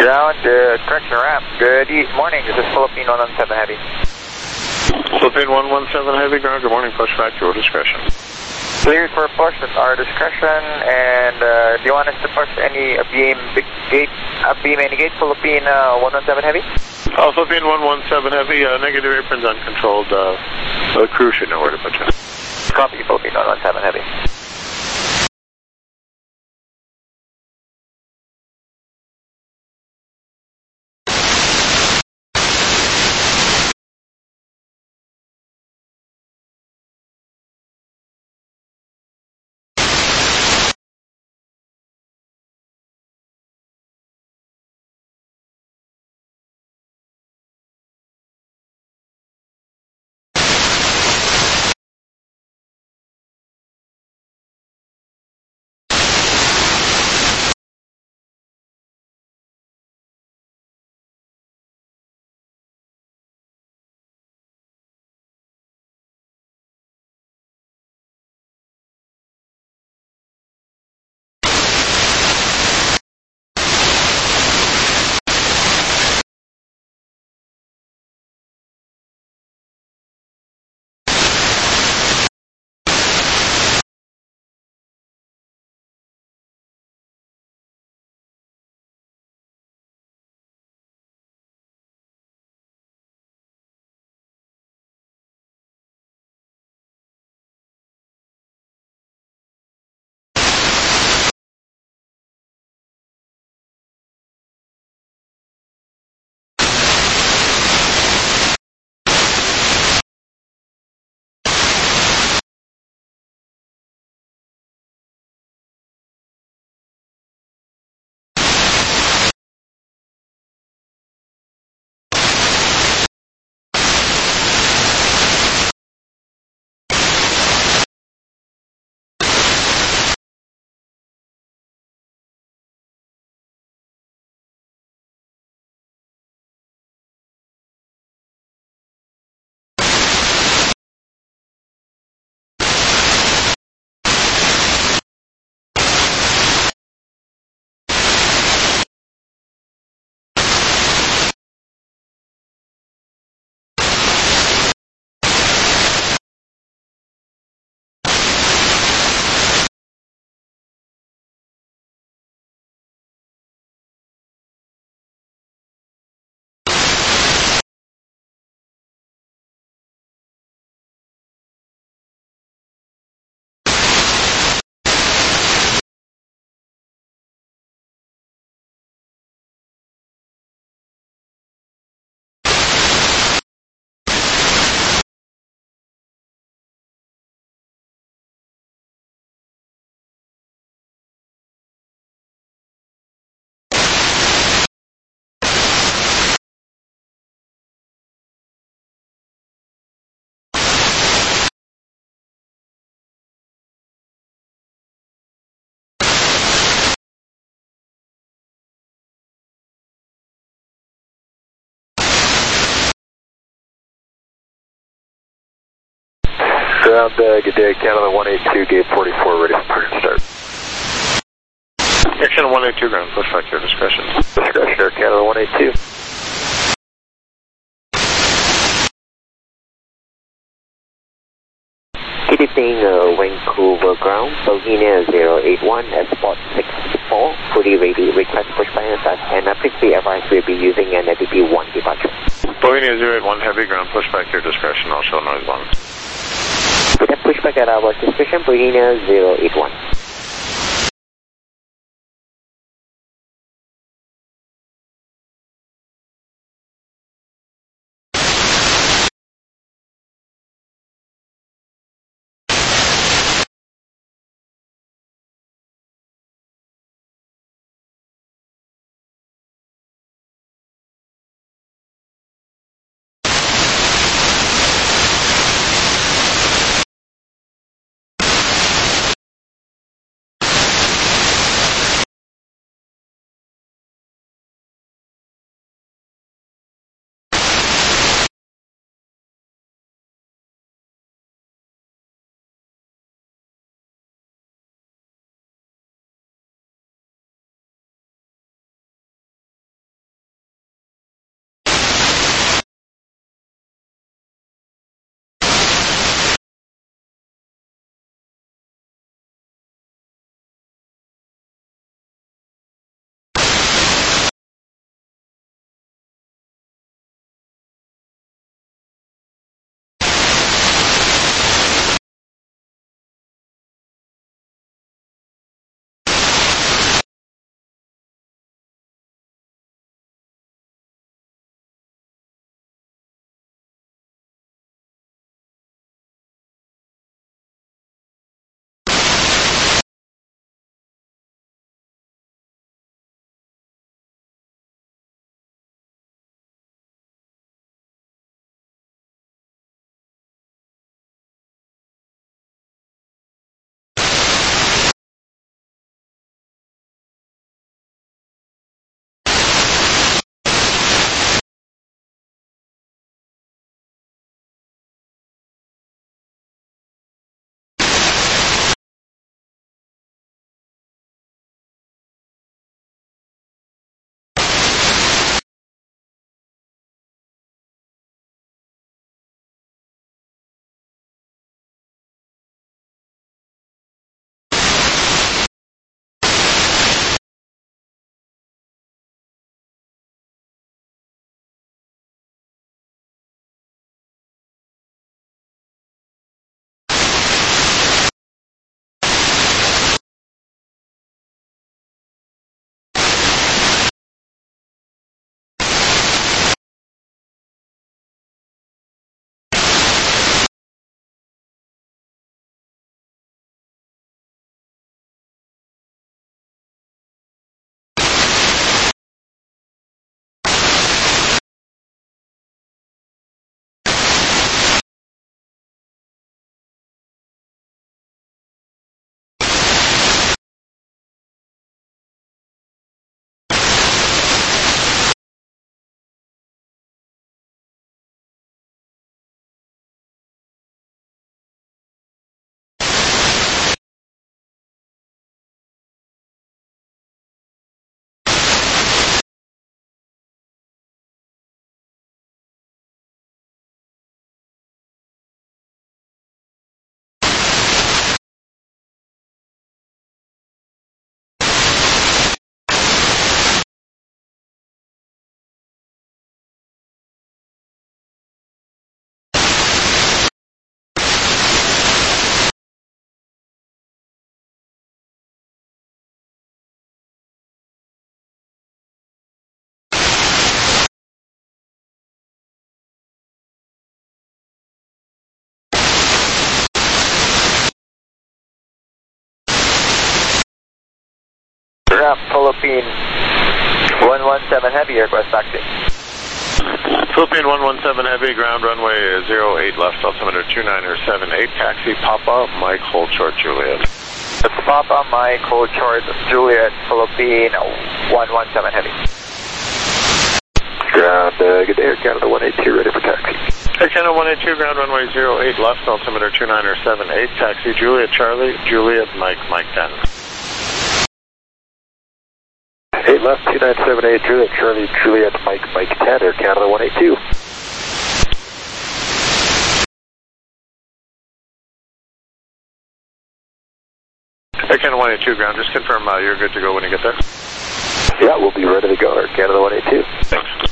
Ground, correction ramp. Good morning, this is Philippine 117 Heavy. Philippine 117 Heavy, ground, good morning, push back to your discretion. Cleared for push at our discretion, and do you want us to push any beam any gate, Philippine 117 Heavy? Philippine 117 Heavy, negative aprons uncontrolled, the crew should know where to put you. Copy, Philippine 117 Heavy. Ground, good day, Canada 182, gate 44, ready for parking start. Air 182, ground, push back to your discretion. Discretion, Air Canada 182. Good evening, Vancouver ground, Bohemia 081, Spot 64, fully ready, request push by and start, and please be advised we'll be using an DP1 departure. Bohemia 081 Heavy, ground, push back to your discretion, I'll show noise 1. With a pushback at our discretion, Bohemia 081. ramp Philippine 117 Heavy, request taxi. Philippine 117 Heavy, ground runway 08 left, altimeter 2978, taxi Papa, Mike, hold short, Juliet. That's Papa, Mike, hold short, Juliet, Philippine 117 Heavy. Ground, good day, Air Canada 182, ready for taxi. Air Canada 182, ground runway 08 left, altimeter 2978, taxi Juliet, Charlie, Juliet, Mike, Mike 10. 8 left, 2978, Juliet, Charlie, Juliet, Mike, Mike 10, Air Canada 182. Air Canada 182, ground, just confirm you're good to go when you get there. Yeah, we'll be ready to go, Air Canada 182. Thanks.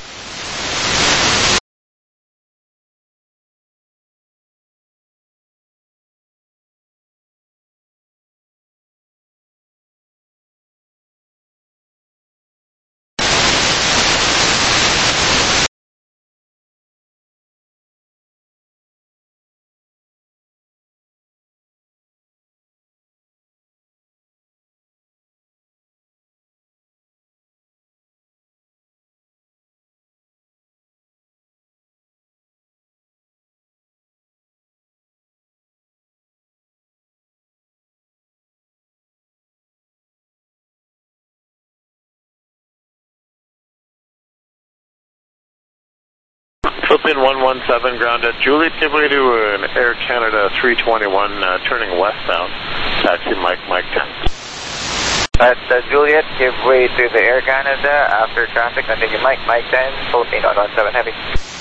Philippine 117, ground at Juliet, give way to an Air Canada 321, turning westbound, taxi Mike, Mike 10. At Juliet, give way to the Air Canada after traffic, continue Mike, Mike 10, Philippine 117 Heavy.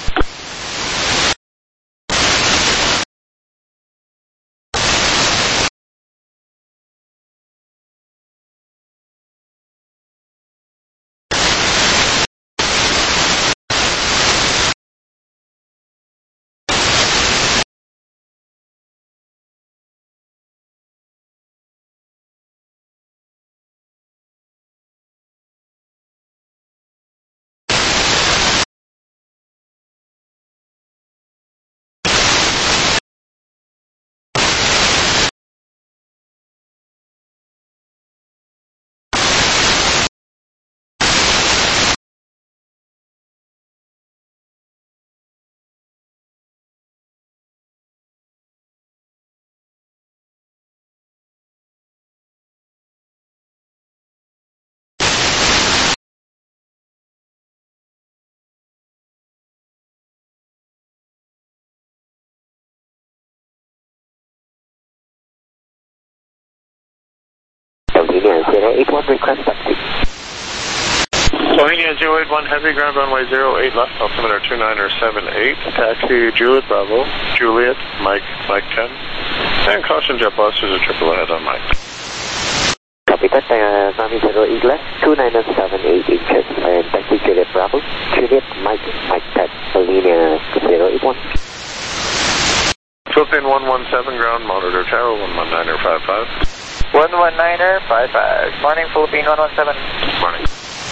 Bohemia 081, request taxi. Bohemia 081 Heavy, ground runway 08 left, altimeter 2978, taxi Juliet Bravo, Juliet, Mike, Mike 10, and caution jet blasters are triple ahead on Mike. Copy that, Miami 08 left, 2978 inches, and taxi Juliet Bravo, Juliet, Mike, Mike 10, Bohemia 081. Philippine 117, ground monitor tower 119er 55. 119er 55. Morning, Philippine 117. Morning.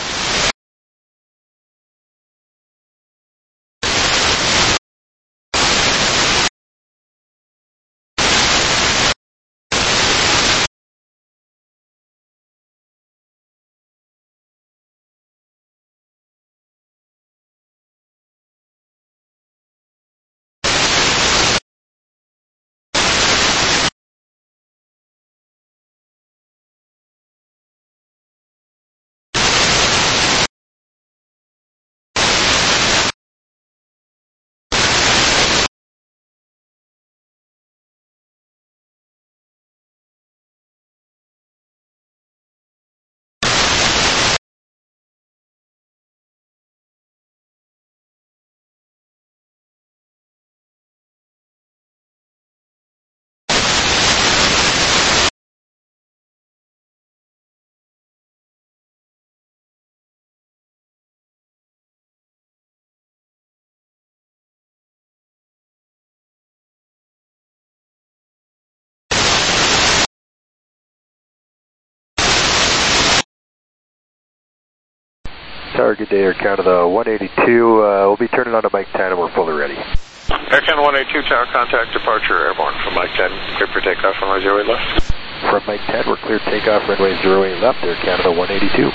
Tower, good day, Air Canada 182. We'll be turning on to Mike 10 and we're fully ready. Air Canada 182, tower contact departure airborne from Mike 10. Clear for takeoff from our 08 left. from Mike 10, we're cleared takeoff runway 08 left, Air Canada 182.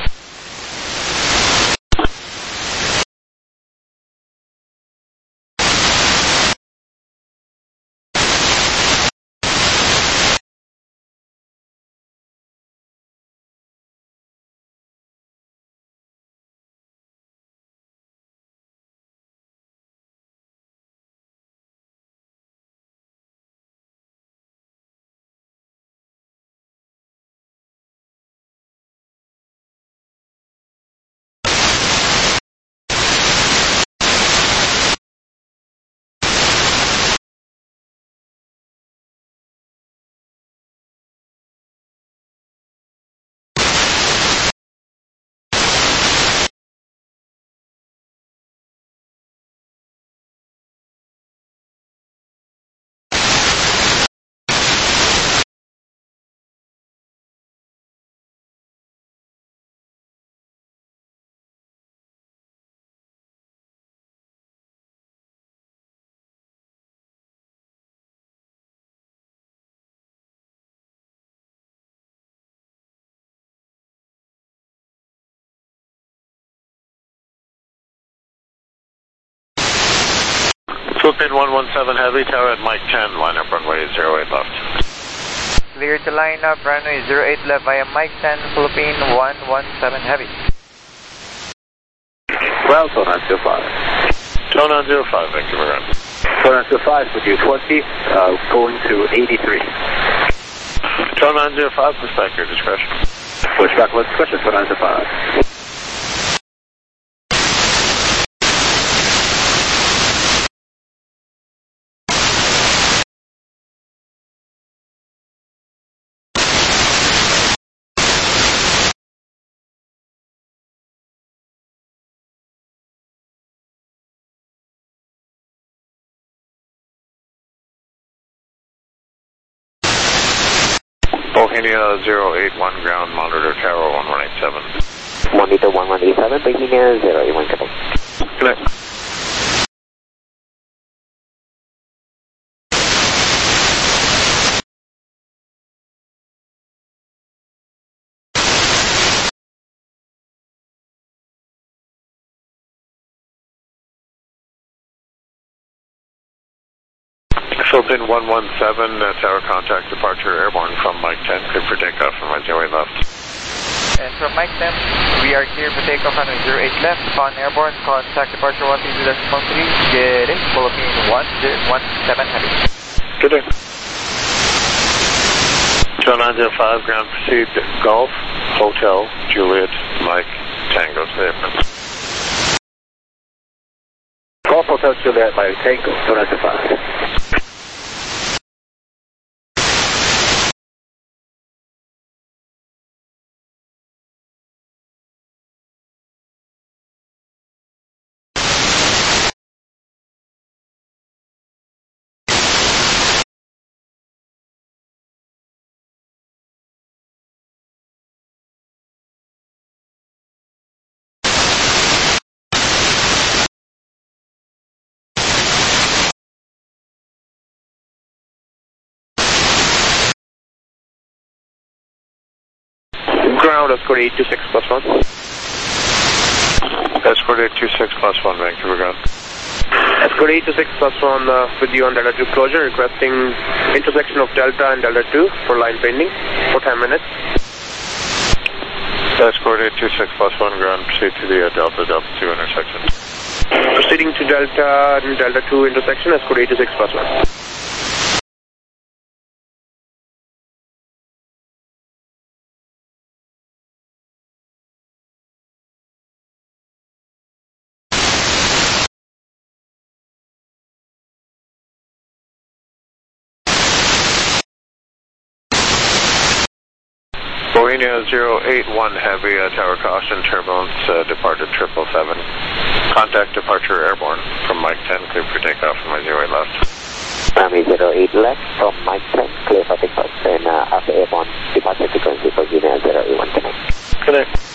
Philippine 117 Heavy, tower at Mike 10, line up runway 08 left. Clear to line up runway 08 left via Mike 10, Philippine 117 Heavy. Well, so 905. Tone 905, thank you very much. So 905 with you 20, going to 83. Tone 905, pushback your discretion. Pushback with discretion, so 905. Bohemia 081 ground, monitor tower 1187. Monitor 1187, Bohemia 081 connect. Connect. Philippine 117, tower contact departure airborne from Mike 10, clear for takeoff from runway 08 left. And from Mike 10, we are clear for takeoff runway 08 left, on airborne, contact departure 130.3, get in, Philippine 117 Heavy. Good day. Tone 905, ground proceed, Golf, Hotel, Juliet, Mike, Tango, statement. Golf Hotel Juliet, Mike Tango, so 905. Ground, escort 826 plus 1. Escort 826 plus 1, Vancouver ground. Escort 826 plus 1 with you on Delta 2 closure, requesting intersection of Delta and Delta 2 for line pending for 10 minutes. Escort 826 plus 1, ground, proceed to the Delta 2 intersection. Proceeding to Delta and Delta 2 intersection, escort 826 plus 1. Bohemia 081 Heavy, tower caution, turbulence, departed 777. Contact departure airborne from Mike 10, clear for takeoff from my 08 left. Runway 08 left from Mike 10, clear for takeoff, and after airborne, departure frequency for Bohemia 081 connect. Connect.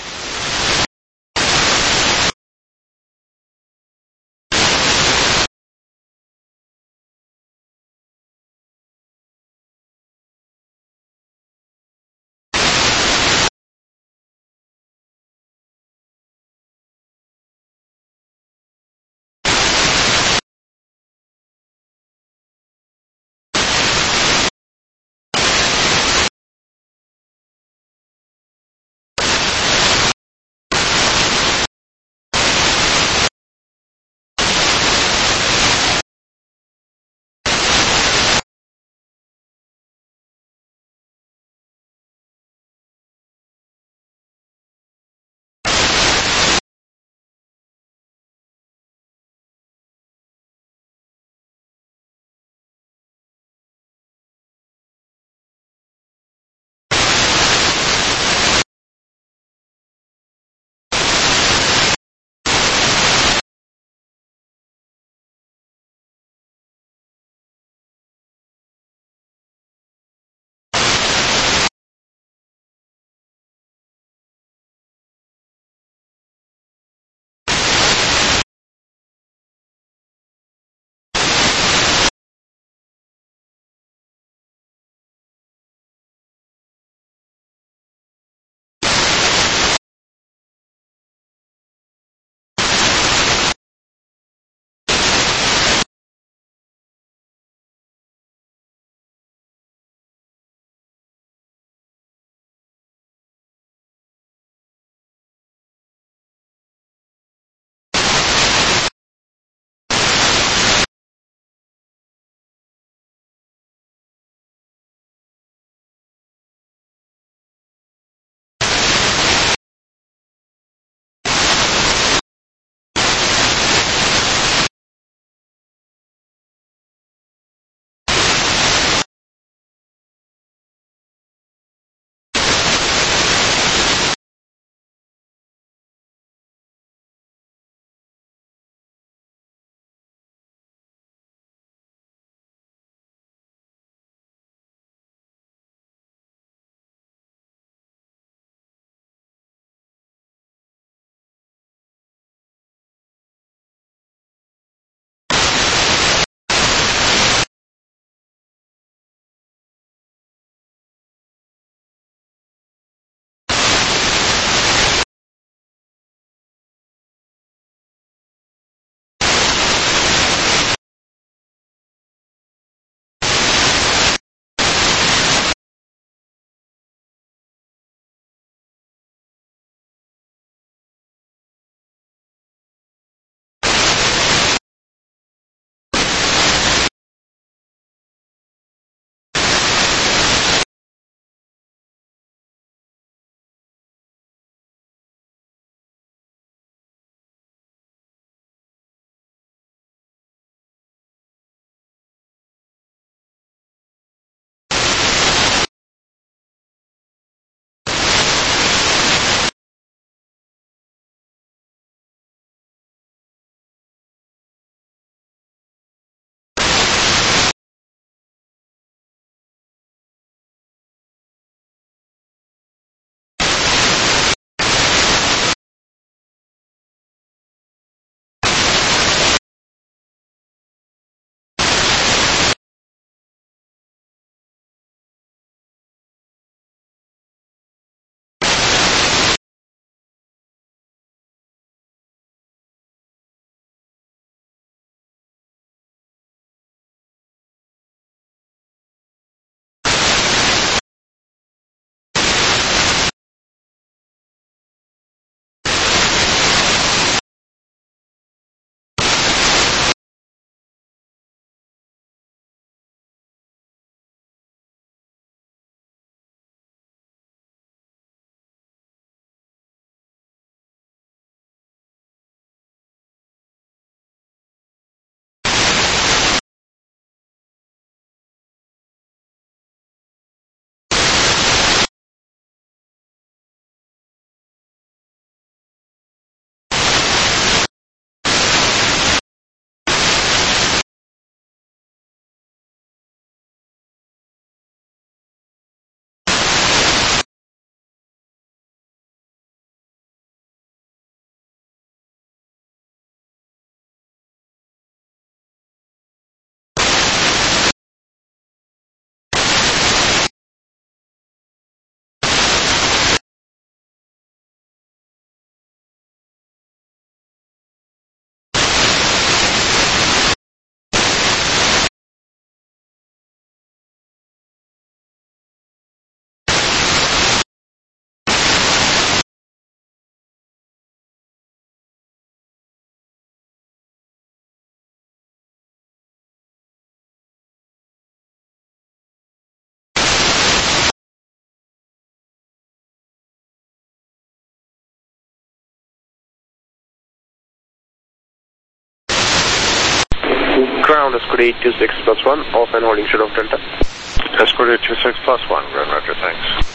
ground, Escort 826 plus 1, off and holding short of Delta. Escort 826 plus 1, Grand Roger, thanks.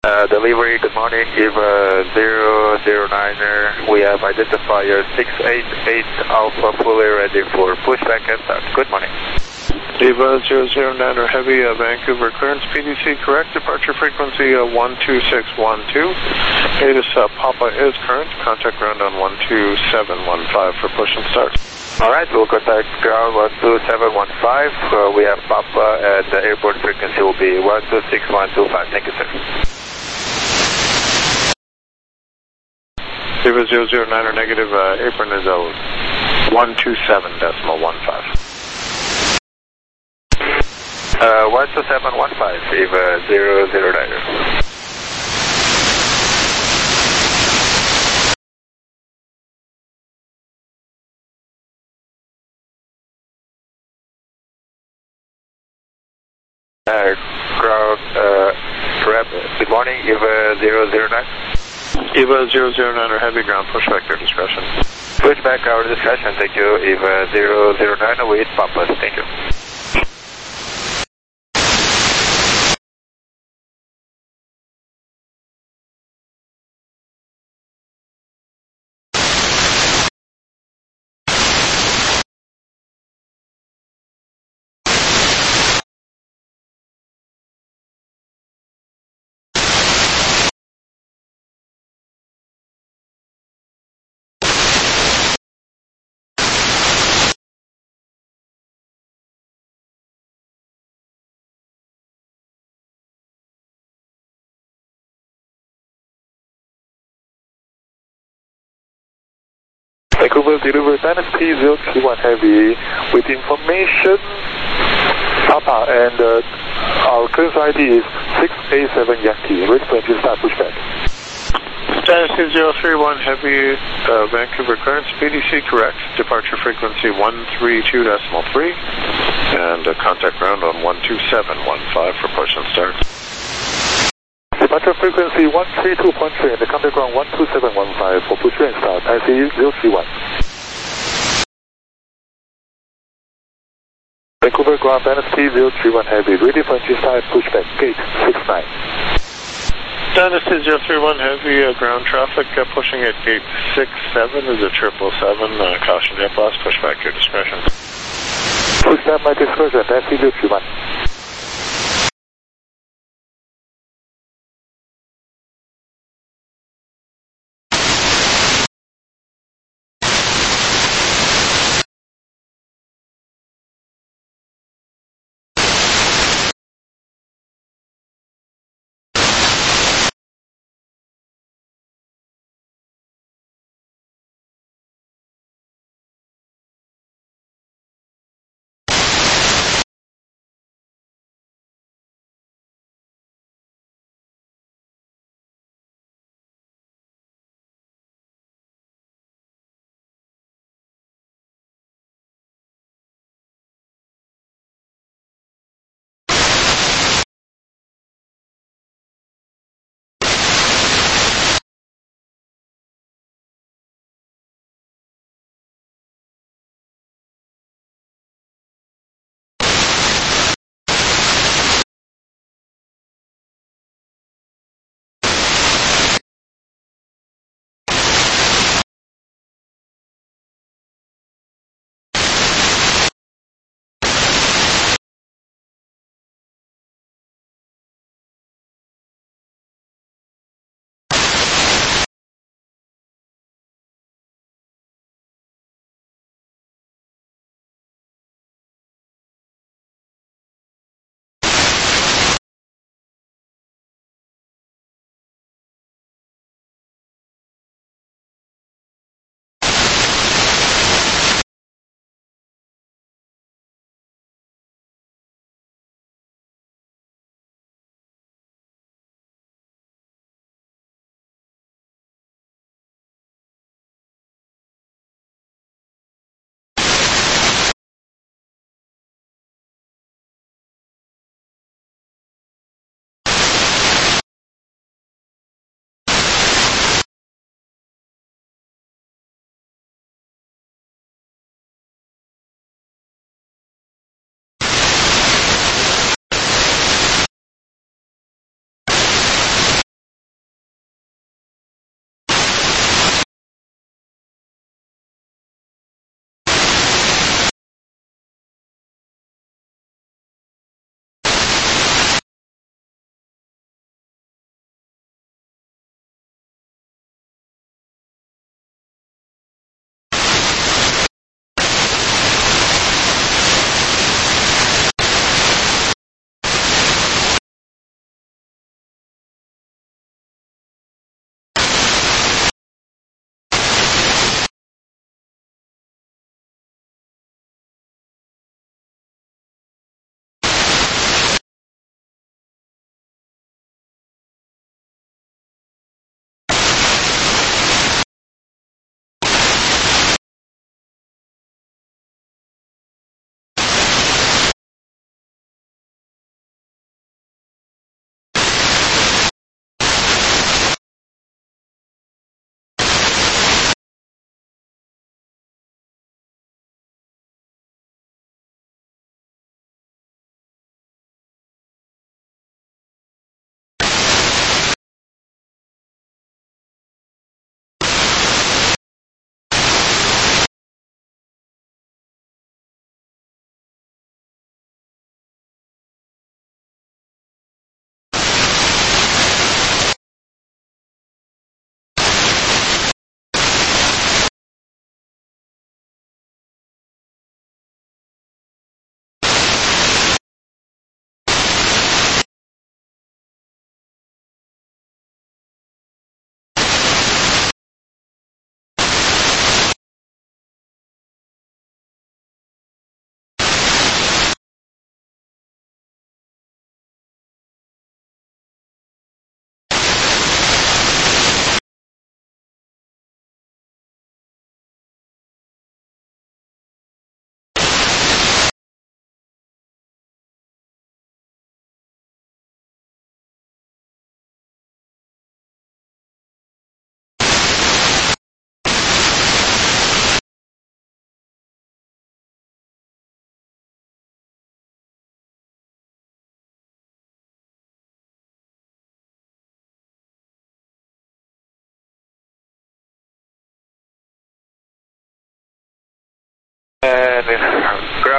Delivery, good morning. EVA 009er, we have identifier 688 Alpha fully ready for pushback and start. Good morning. EVA 009er Heavy, Vancouver clearance PDC correct, departure frequency 12612. ATIS Papa is current, contact ground on 12715 for push and start. Alright, we'll contact ground 12715. We have Papa and the airborne frequency will be 126125. Thank you, sir. EVA 009er negative, apron is 127.15. 12715, EVA 009er. Ground, rep, good morning, EVA 009. EVA 009er Heavy, ground pushback your discretion. Pushback our discretion, thank you. EVA 009 await Papa, thank you. Vancouver deliver Dynasty 031 Heavy with information Papa and our clearance ID is 687 Yankee. Ready for engine start pushback. Dynasty 031 Heavy, Vancouver clearance PDC correct, departure frequency 132.3 and contact ground on 12715 for push and start. Departure frequency 132.3 and the contact ground 12715 for push and start. IC 031. Vancouver ground Dynasty 031 Heavy, ready for engine start pushback, gate 69. Dynasty 031 Heavy, ground traffic pushing at gate 67 is a 777, caution jet blast, pushback your discretion. Pushback my discretion, Dynasty 031.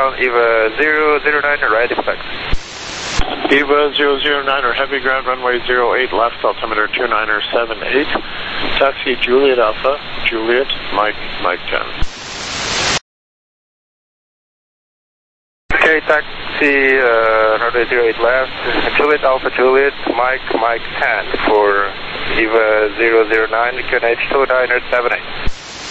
ground, EVA 009, right expect. EVA 009 or heavy ground runway 08 left, altimeter 2978. Taxi Juliet Alpha, Juliet, Mike 10. Okay, taxi runway 08 left, Juliet Alpha, Juliet, Mike 10 for EVA 009, QNH 2978.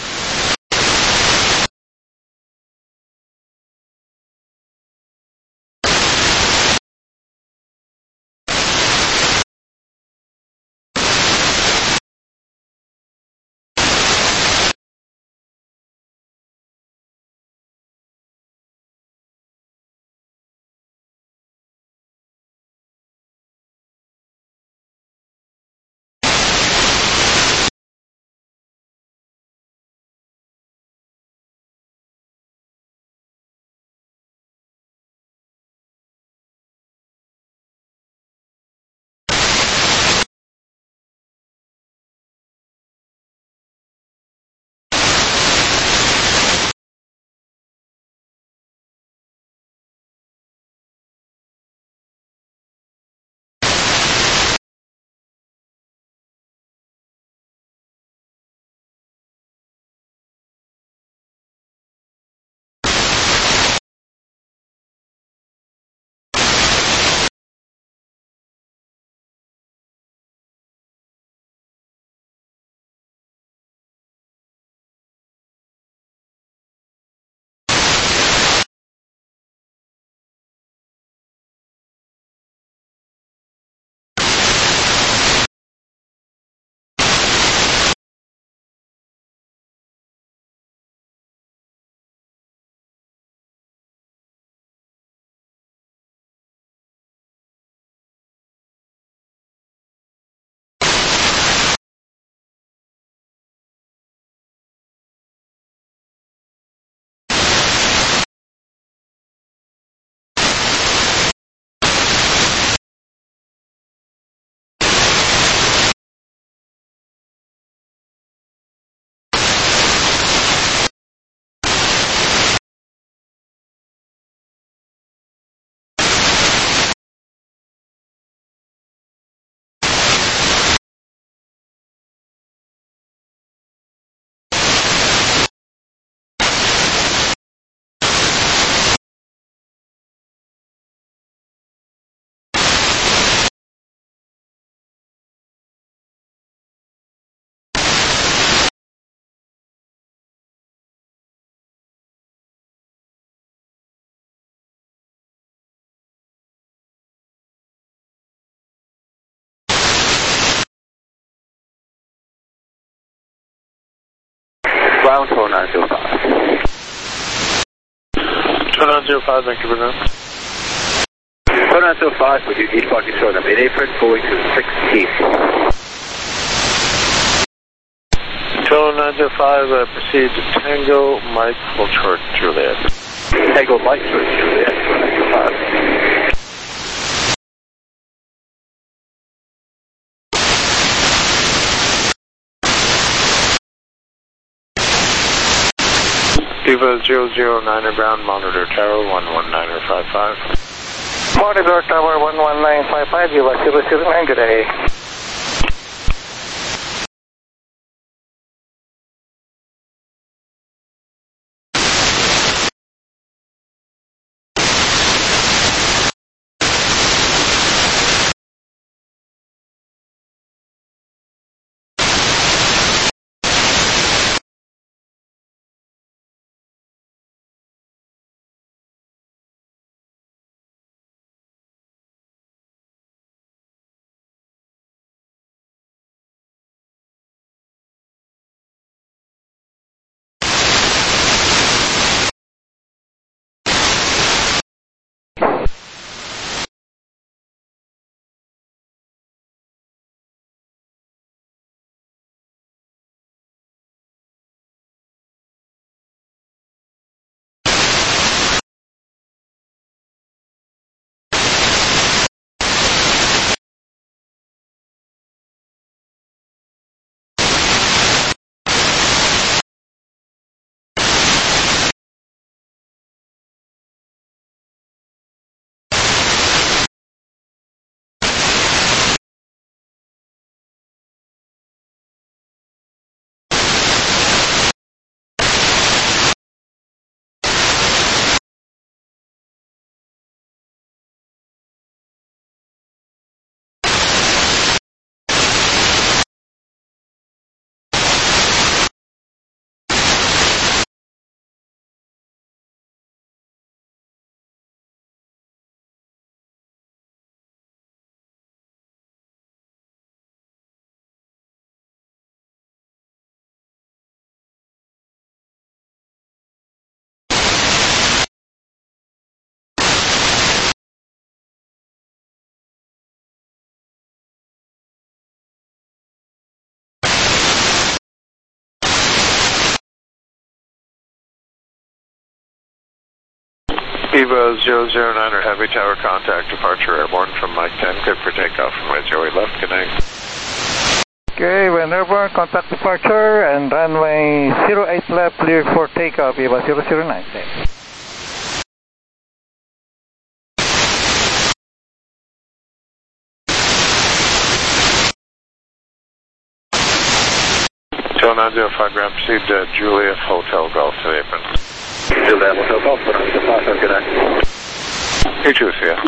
Ground 4905. 2905, Vancouver ground. 4905, would you eastbound control number 8 apron, going to 16. 2905, proceed to Tango, Mike, full short, Juliet. Tango, Mike, short, Juliet, 2905. EVA 009er ground, monitor tower 11955. Monitor tower 11955, EVA 009, good day. Eva 009 or Heavy Tower contact, departure airborne from Mike 10, cleared for takeoff from runway 08 left, good night. Okay, when airborne, contact departure and runway 08 left, cleared for takeoff, Eva 009. Thanks. Till 905 ground, proceed to Juliet Hotel Golf to the apron. Juliet Hotel Golf, good night. You too, see ya.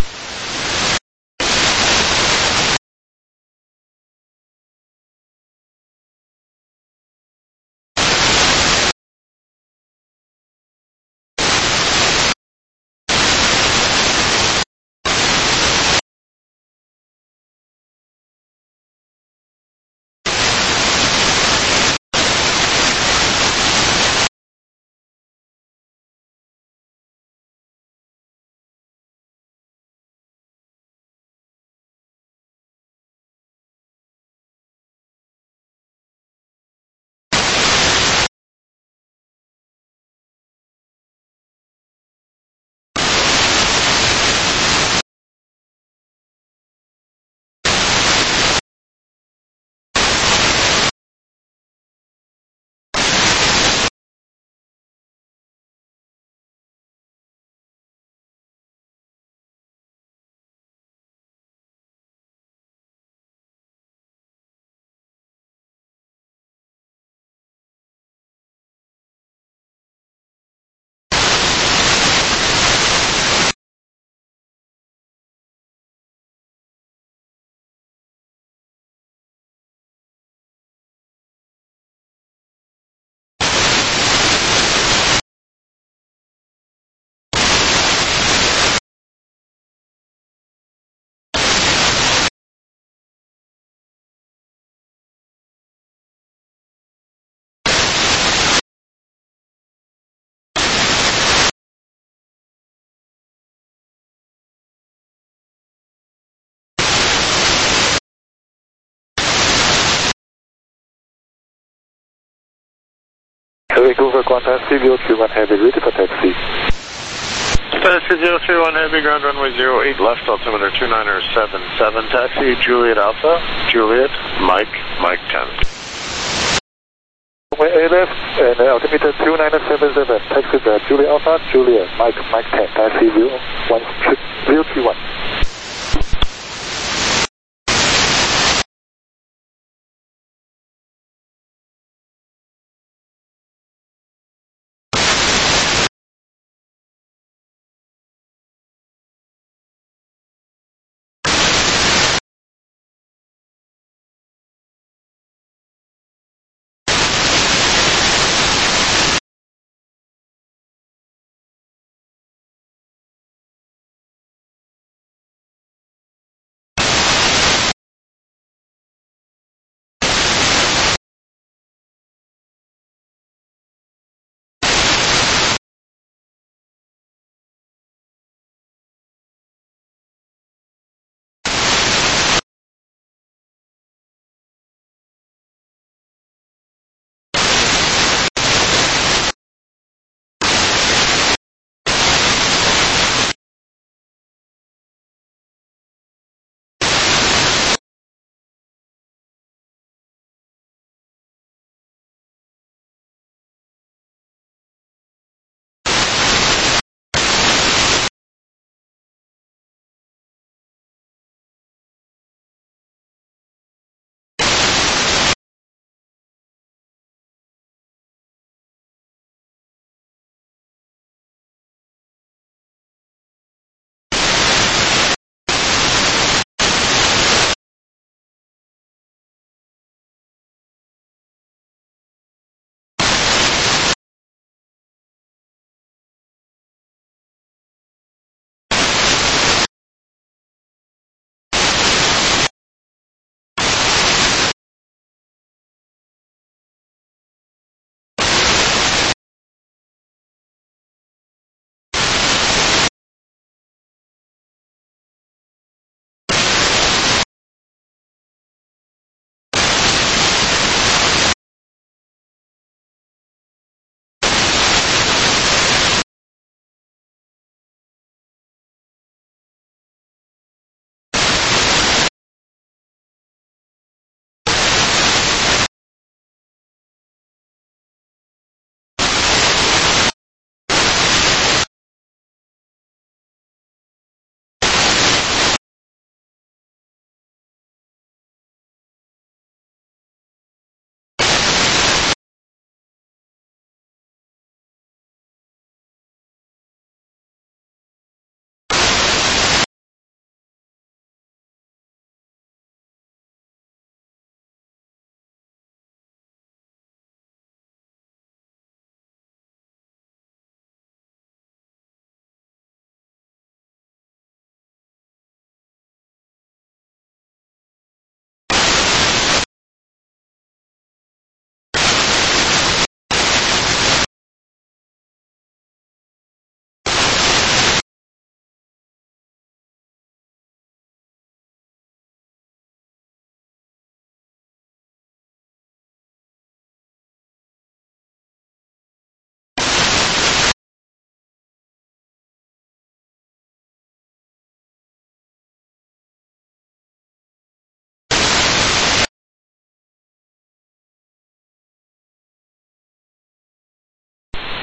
Vancouver, Qantas, CVO31 Heavy, ready for taxi. Fantasy 031 Heavy, ground runway 08 left, altimeter 2977, taxi Juliet Alpha, Juliet, Mike, Mike 10. Runway 8 left, and altimeter 2977, taxi Juliet Alpha, Juliet, Mike, Mike 10, taxi 031.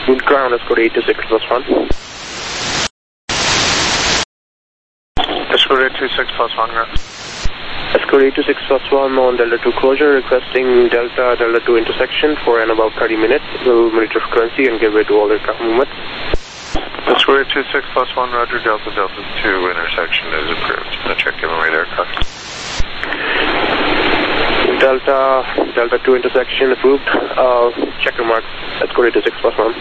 Ground Escort 826 plus 1. Escort 826 plus 1, ground. Escort 826 plus 1 on Delta 2 closure, requesting Delta 2 intersection for an about 30 minutes. We'll monitor frequency and give way to all aircraft movements. Escort 826 plus 1, roger, Delta 2 intersection is approved. Now check given weight aircraft. Delta 2 intersection approved. Checker mark, Escort 826 plus 1.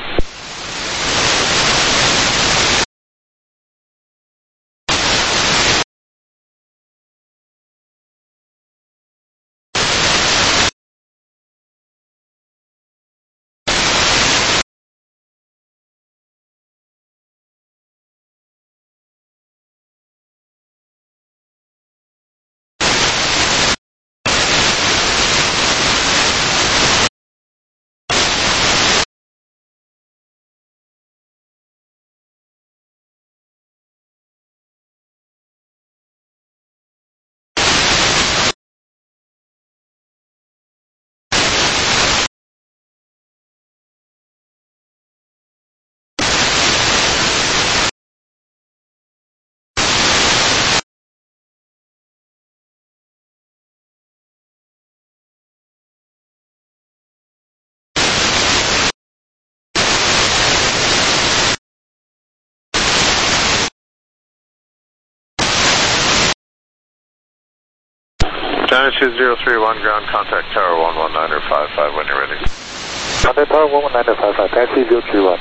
Dynasty 031, ground contact tower 119.55 when you're ready. Contact tower 119.55, taxi 031.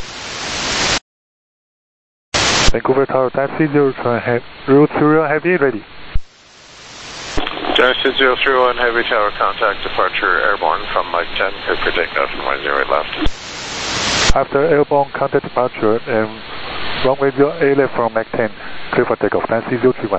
Vancouver Tower, taxi 031, route 0 heavy, ready. Dynasty 031, heavy tower contact departure airborne from Mike 10, clear for takeoff and runway 08 left. After airborne contact departure and runway 08 left from Mach 10, clear for takeoff, taxi 031.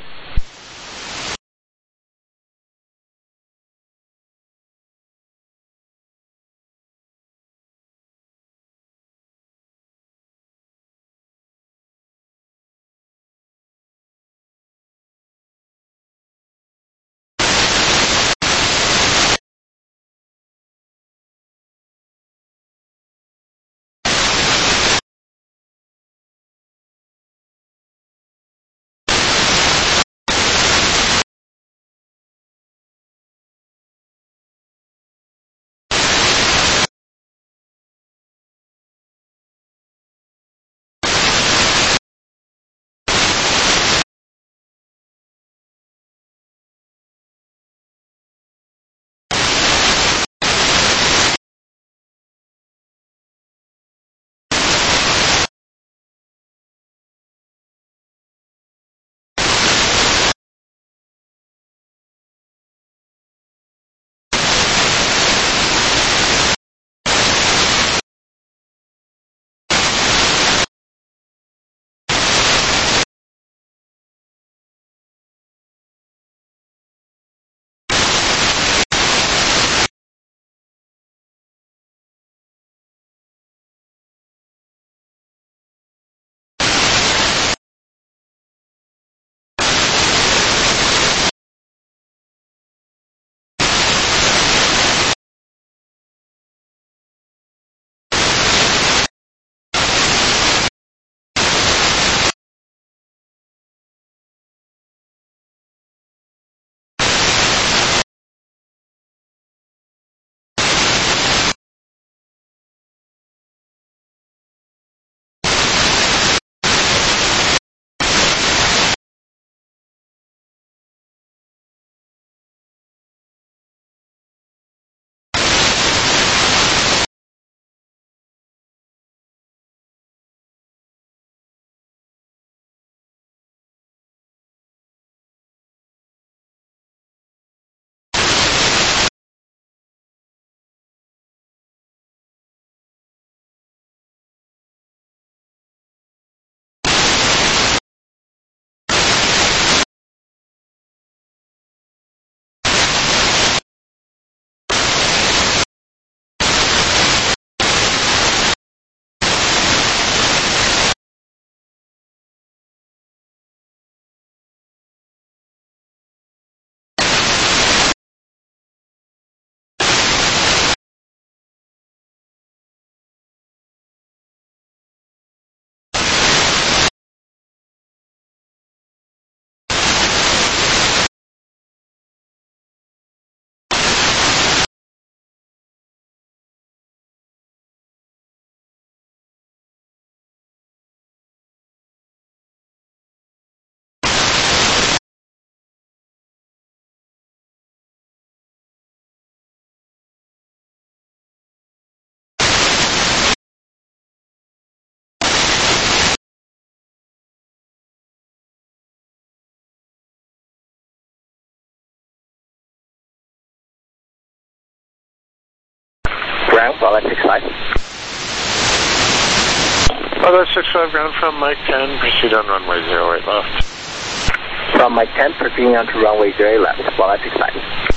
Ground, Bravo 65. Bravo 65 ground from Mike 10, proceed on runway 08 left. From Mike 10, proceeding on to runway 08 left, Bravo 65.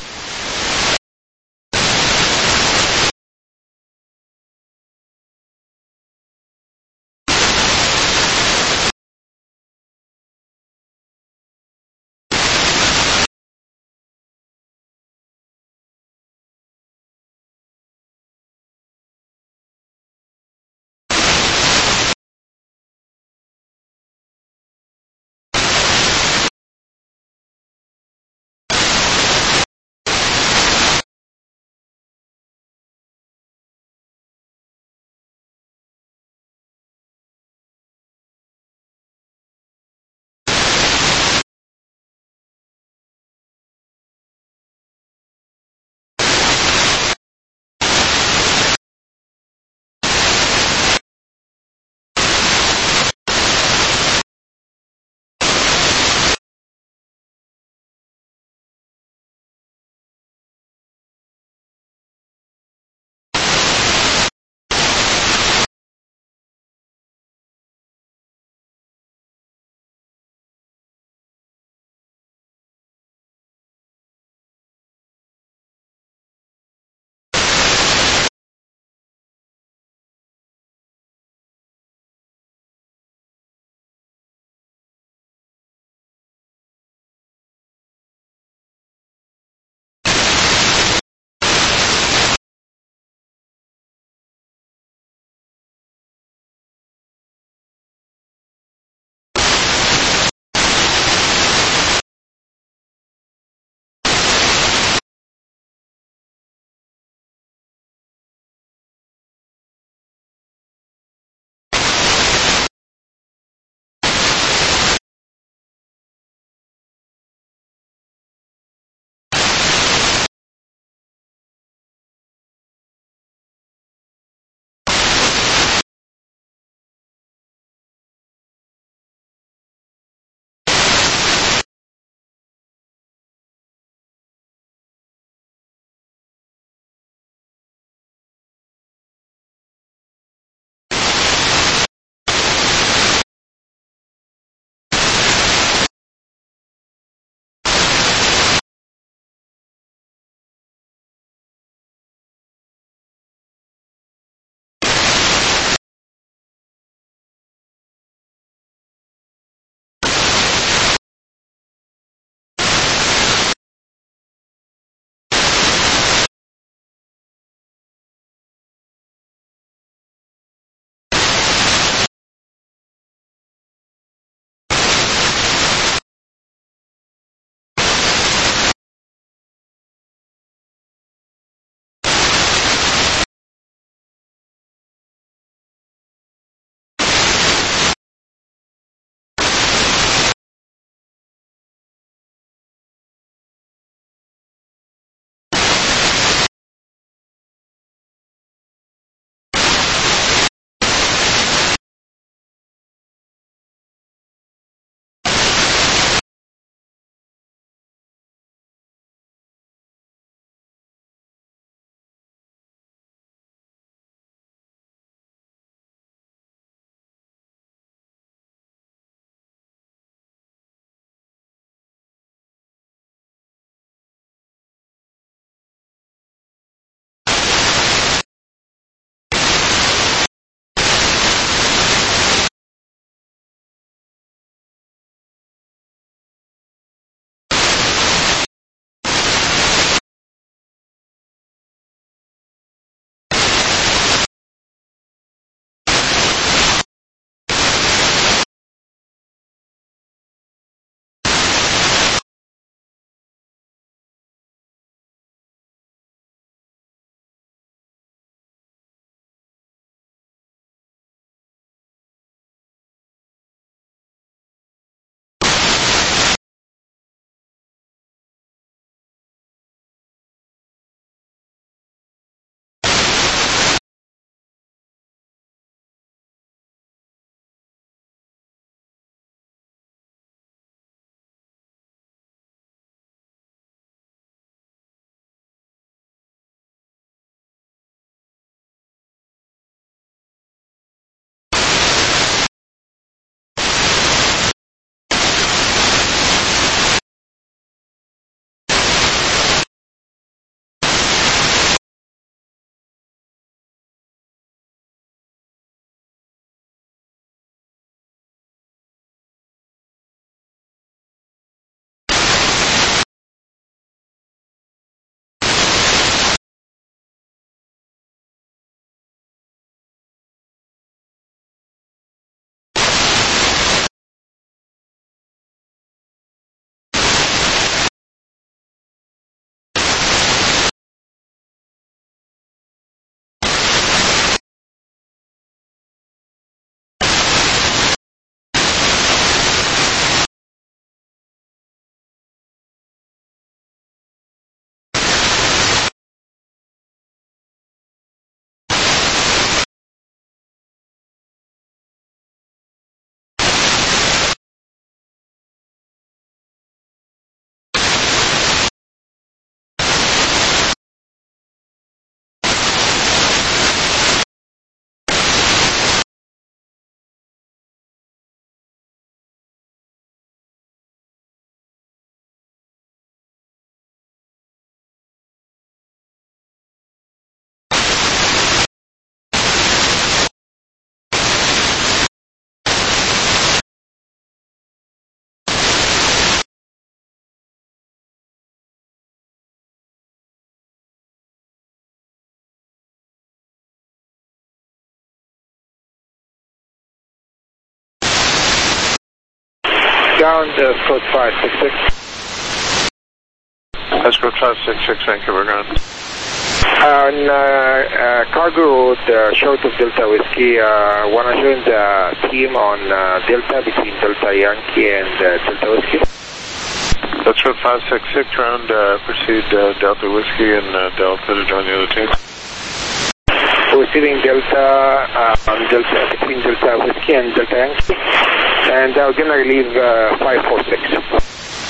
Ground, Escort 566. Escort 566, Vancouver ground. On cargo road, short of Delta Whiskey, want to join the team on Delta between Delta Yankee and Delta Whiskey. Escort 566 ground, proceed Delta Whiskey and Delta to join the other team. Receiving Delta on Delta between Delta Whiskey and Delta Yankee, and I'm gonna leave 546.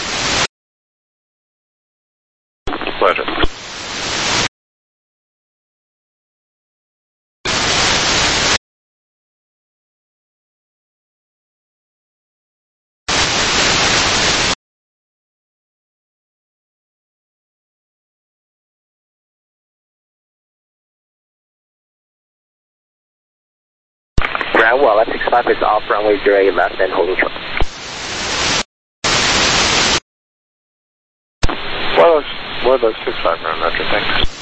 Pleasure. Ground Wall F65 is off runway 08 left and holding short. Well, that's 65 ground, Roger, thanks.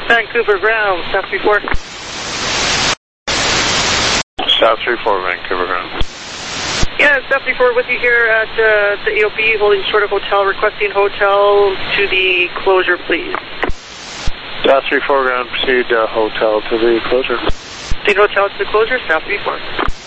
Vancouver ground, South 34. South 34, Vancouver ground. Yeah, South 34 with you here at the AOP holding short of hotel, requesting hotel to the closure, please. South 34 ground, proceed hotel to the closure. Proceed hotel to the closure, South 34.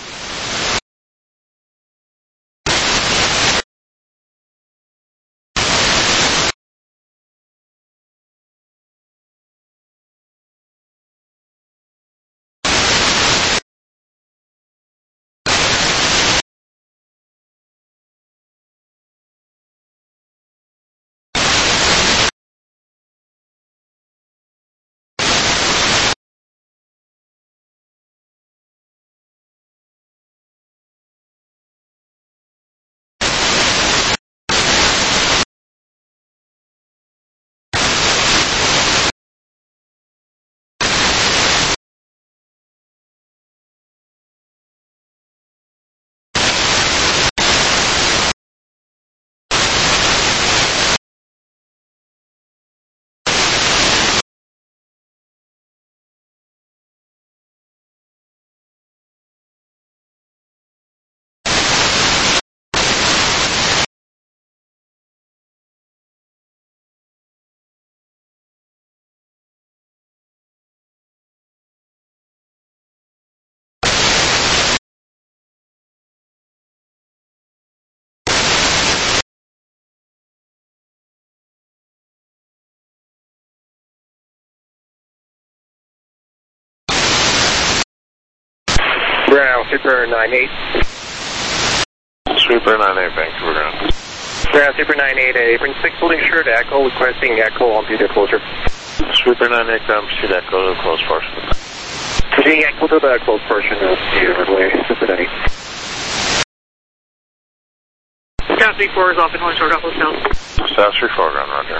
Ground, Super 98. Sweeper 98, Vancouver ground. Ground, Super 98, apron 6, holding short Echo, requesting Echo on to the closure. Sweeper 98 ground, proceed echo to the closed portion. Proceeding Echo to the closed portion of the runway, Super 98. South 34 is off in holding short of hotel. South 34 ground, roger.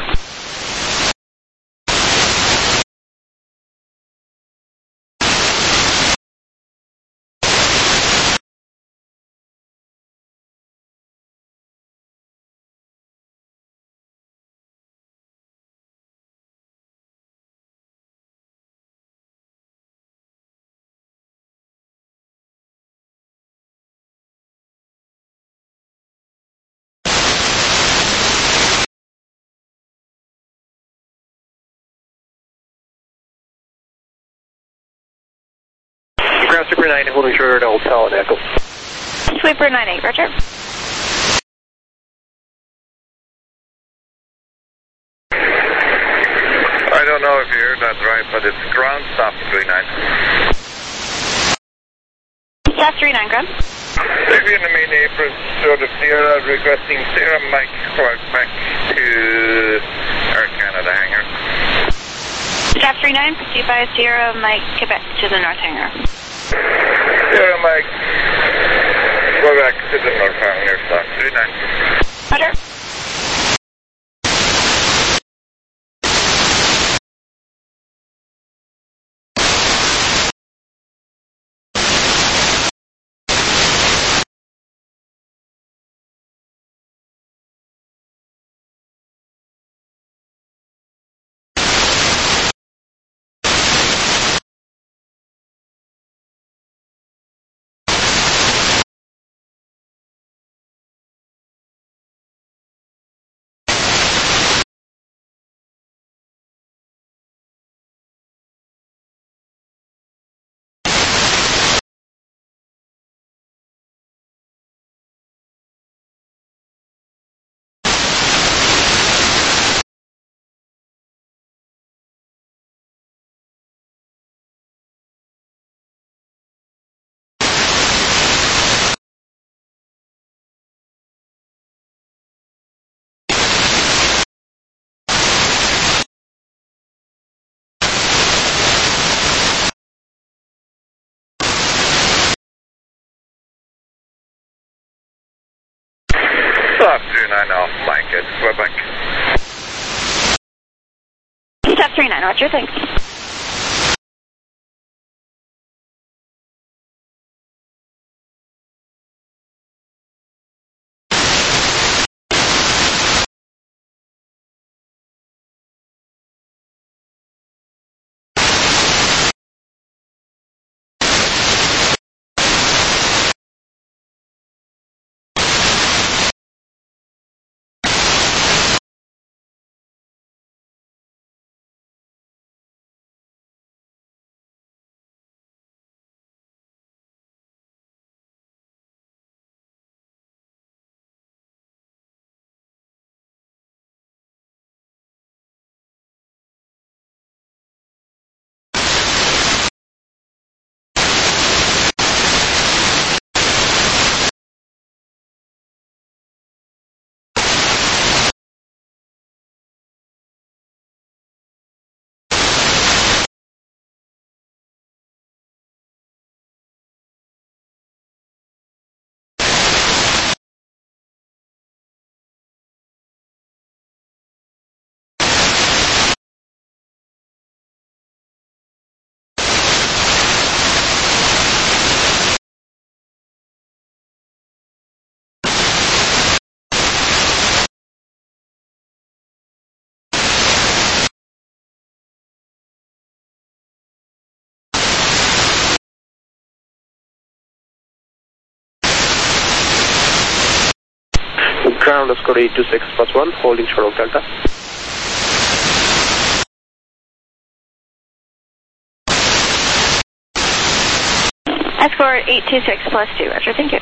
Ground, Super 98, holding short of hotel and Echo. Sweeper 98, roger. I don't know if you heard that right, but it's ground stop 39. South 39, ground. Maybe in the main apron, sort of Sierra, requesting Sierra Mike back to Air Canada hangar. South 39, proceed by Sierra Mike, Quebec to the north hangar. Sierra Mike, go back to the north hangar, stop 39. Roger. Stop 39 off Mike at Quebec. South 39, roger, thanks. underscore 826+1, holding short of Delta. Escort 826+2, Roger, thank you.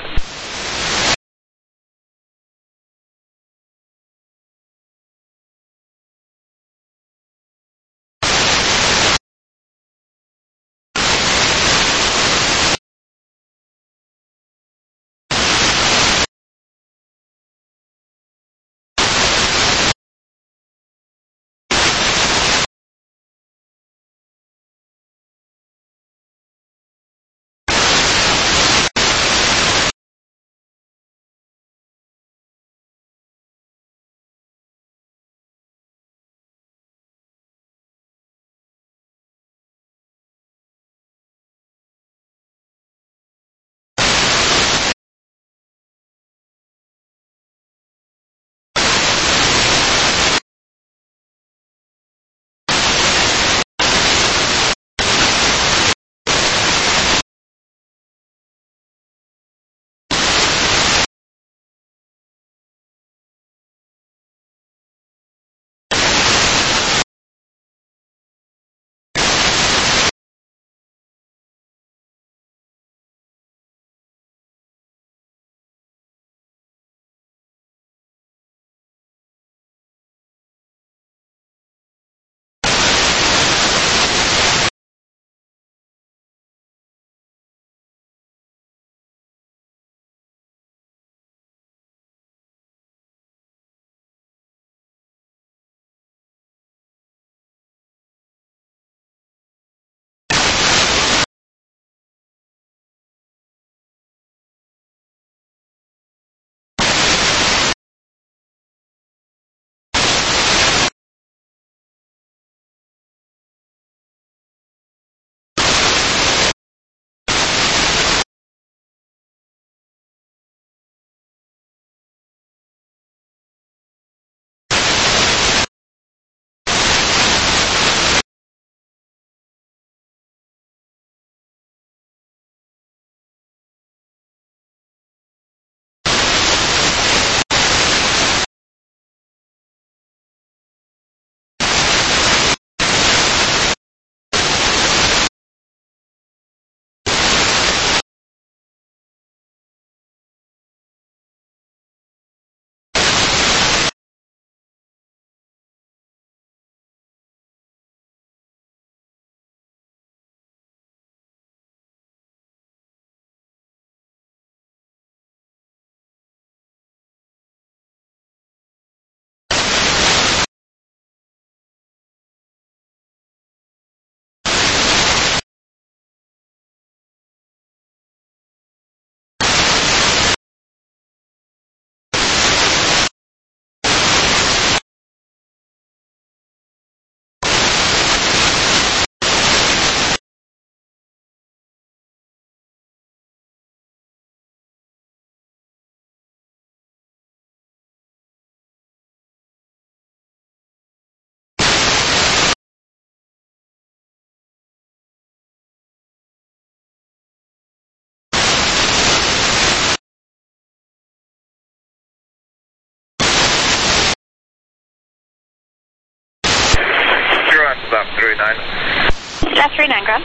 Staff 39. Staff 39, ground.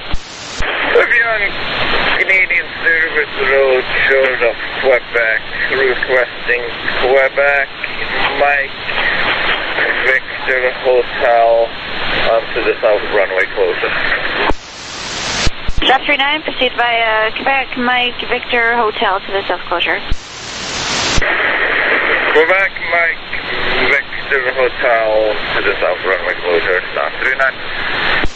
Avion Canadian Service Road short of Quebec, requesting Quebec, Mike, Victor Hotel onto the south runway closer. Staff 39, proceed via Quebec, Mike, Victor Hotel to the south closure. Quebec, Mike, Victor Hotel to the south runway closure. Staff 39.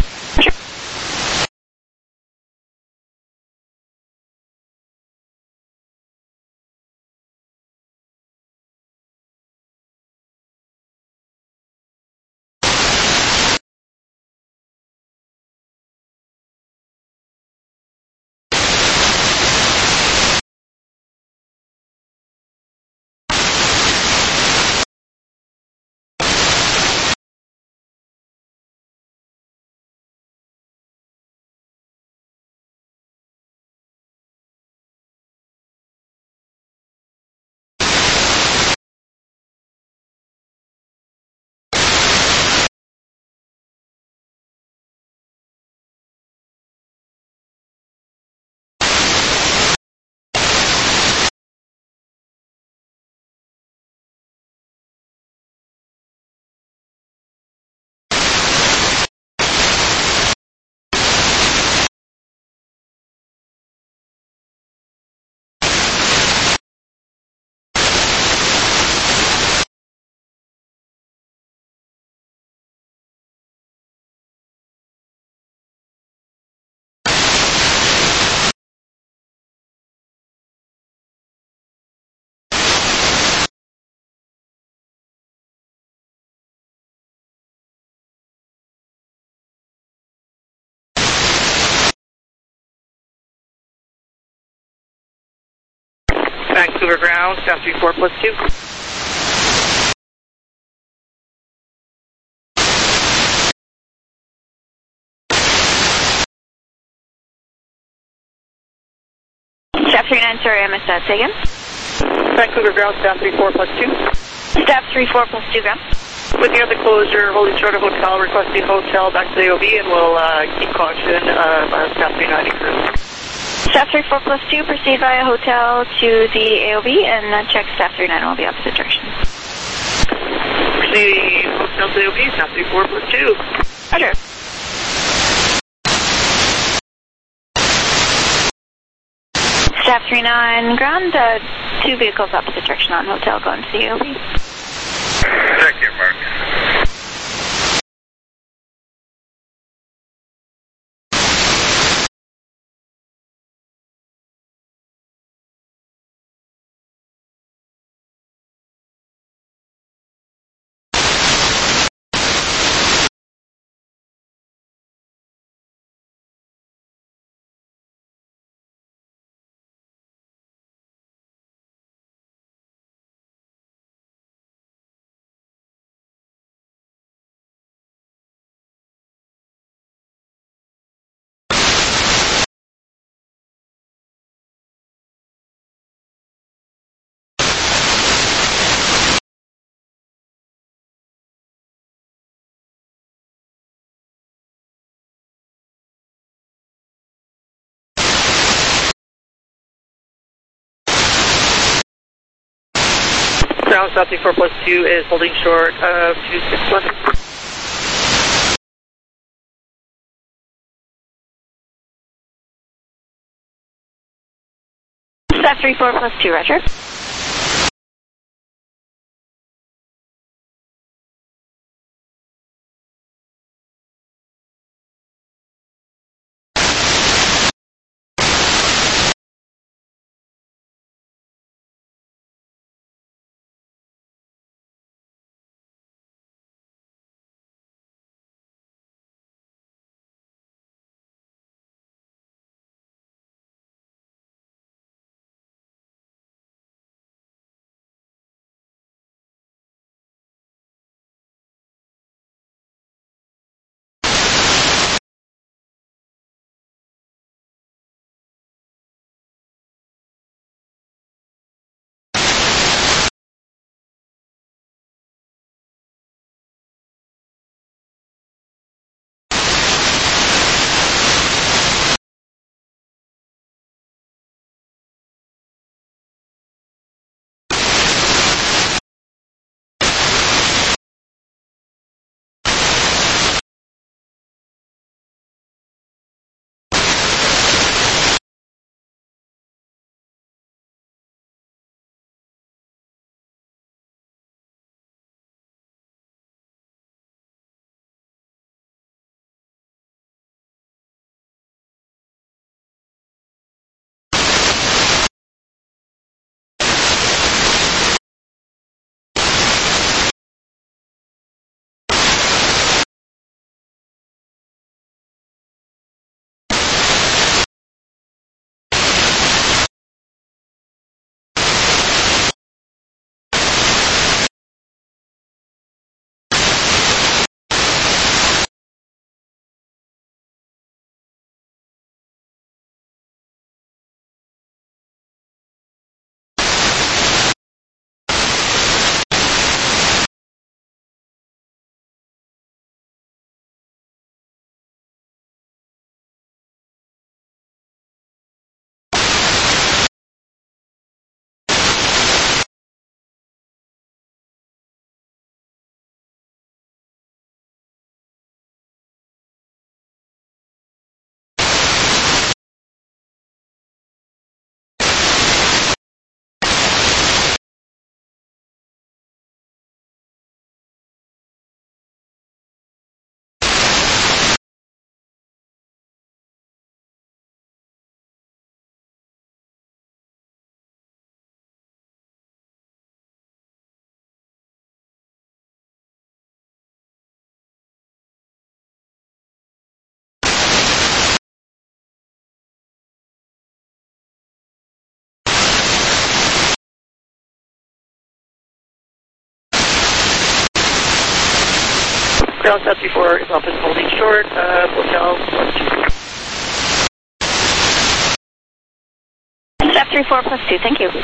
Vancouver ground, staff 34 plus 2. Staff 39, sorry, I missed that. Say again. Vancouver ground, staff 34 plus 2. Staff 34 plus 2 ground. With the other closure, holding short of hotel, requesting hotel back to the AOB, and we'll keep caution staff 39 in crew. Staff 34 plus 2, proceed via hotel to the AOB, and check staff 39 will be opposite direction. Proceeding hotel to the AOB, staff 34 plus 2. Roger. Staff 39 ground, 2 vehicles opposite direction on hotel going to the AOB. Thank you, Mark. Ground, staff 34 plus 2 is holding short of 261. Staff 34 plus 2, roger. Ground South 34 is office holding short, Hotel 12. Step 34 plus 2, thank you.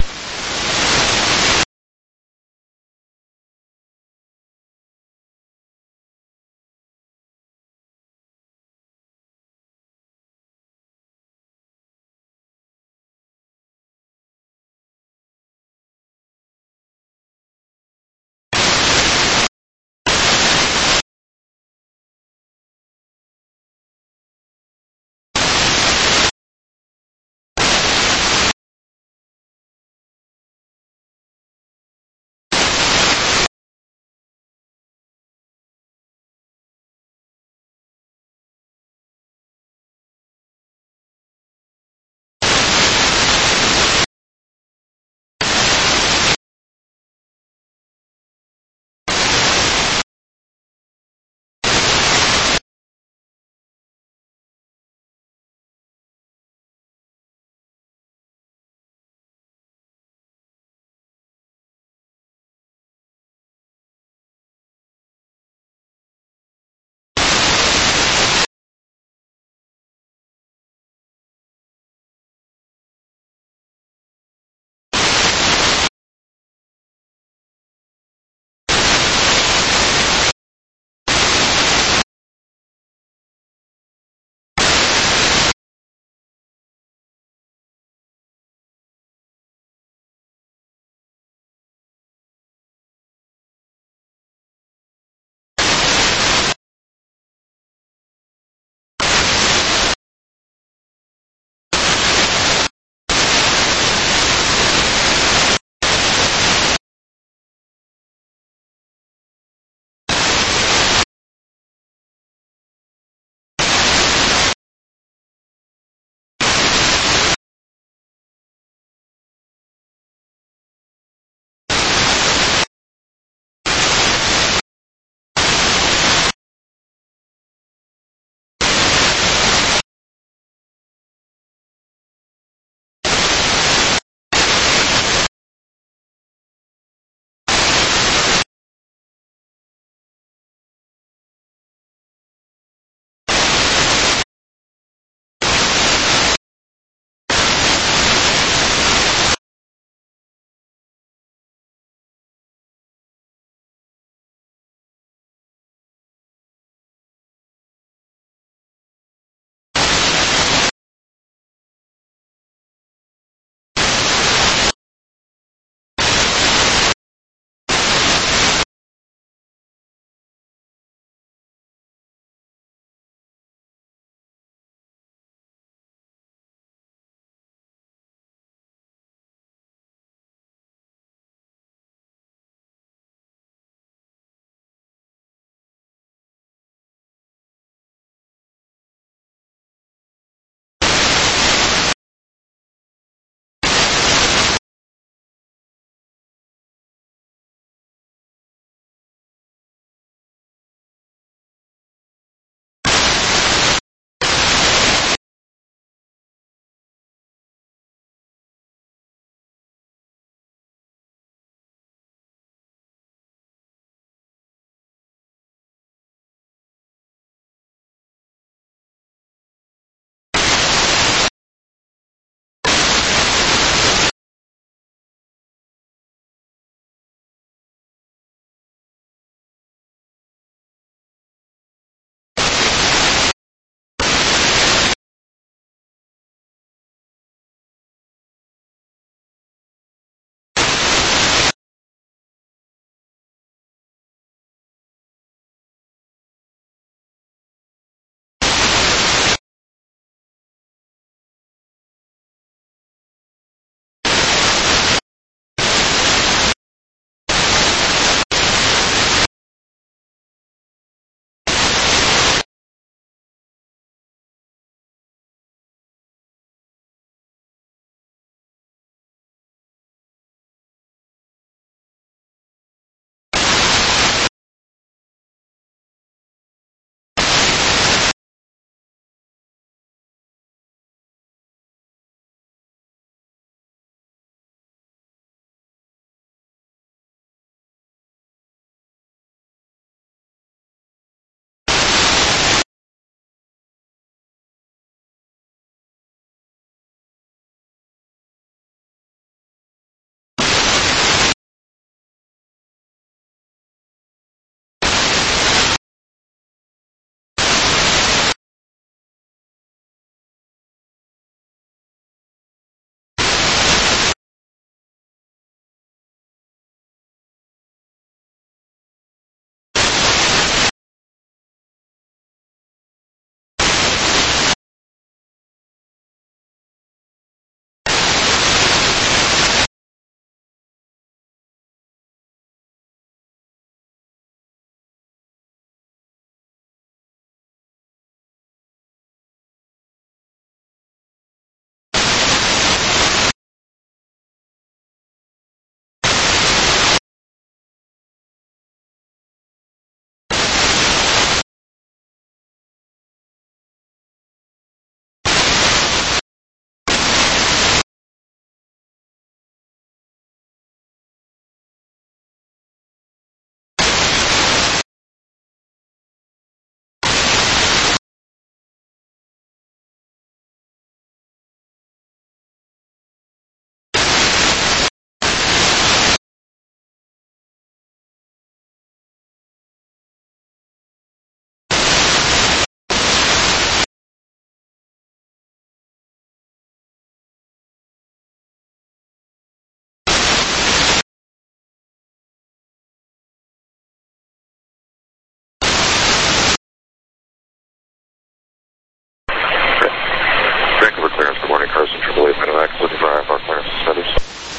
Good morning, Carson, 888 Medevac, looking for IFR clearance to Smithers.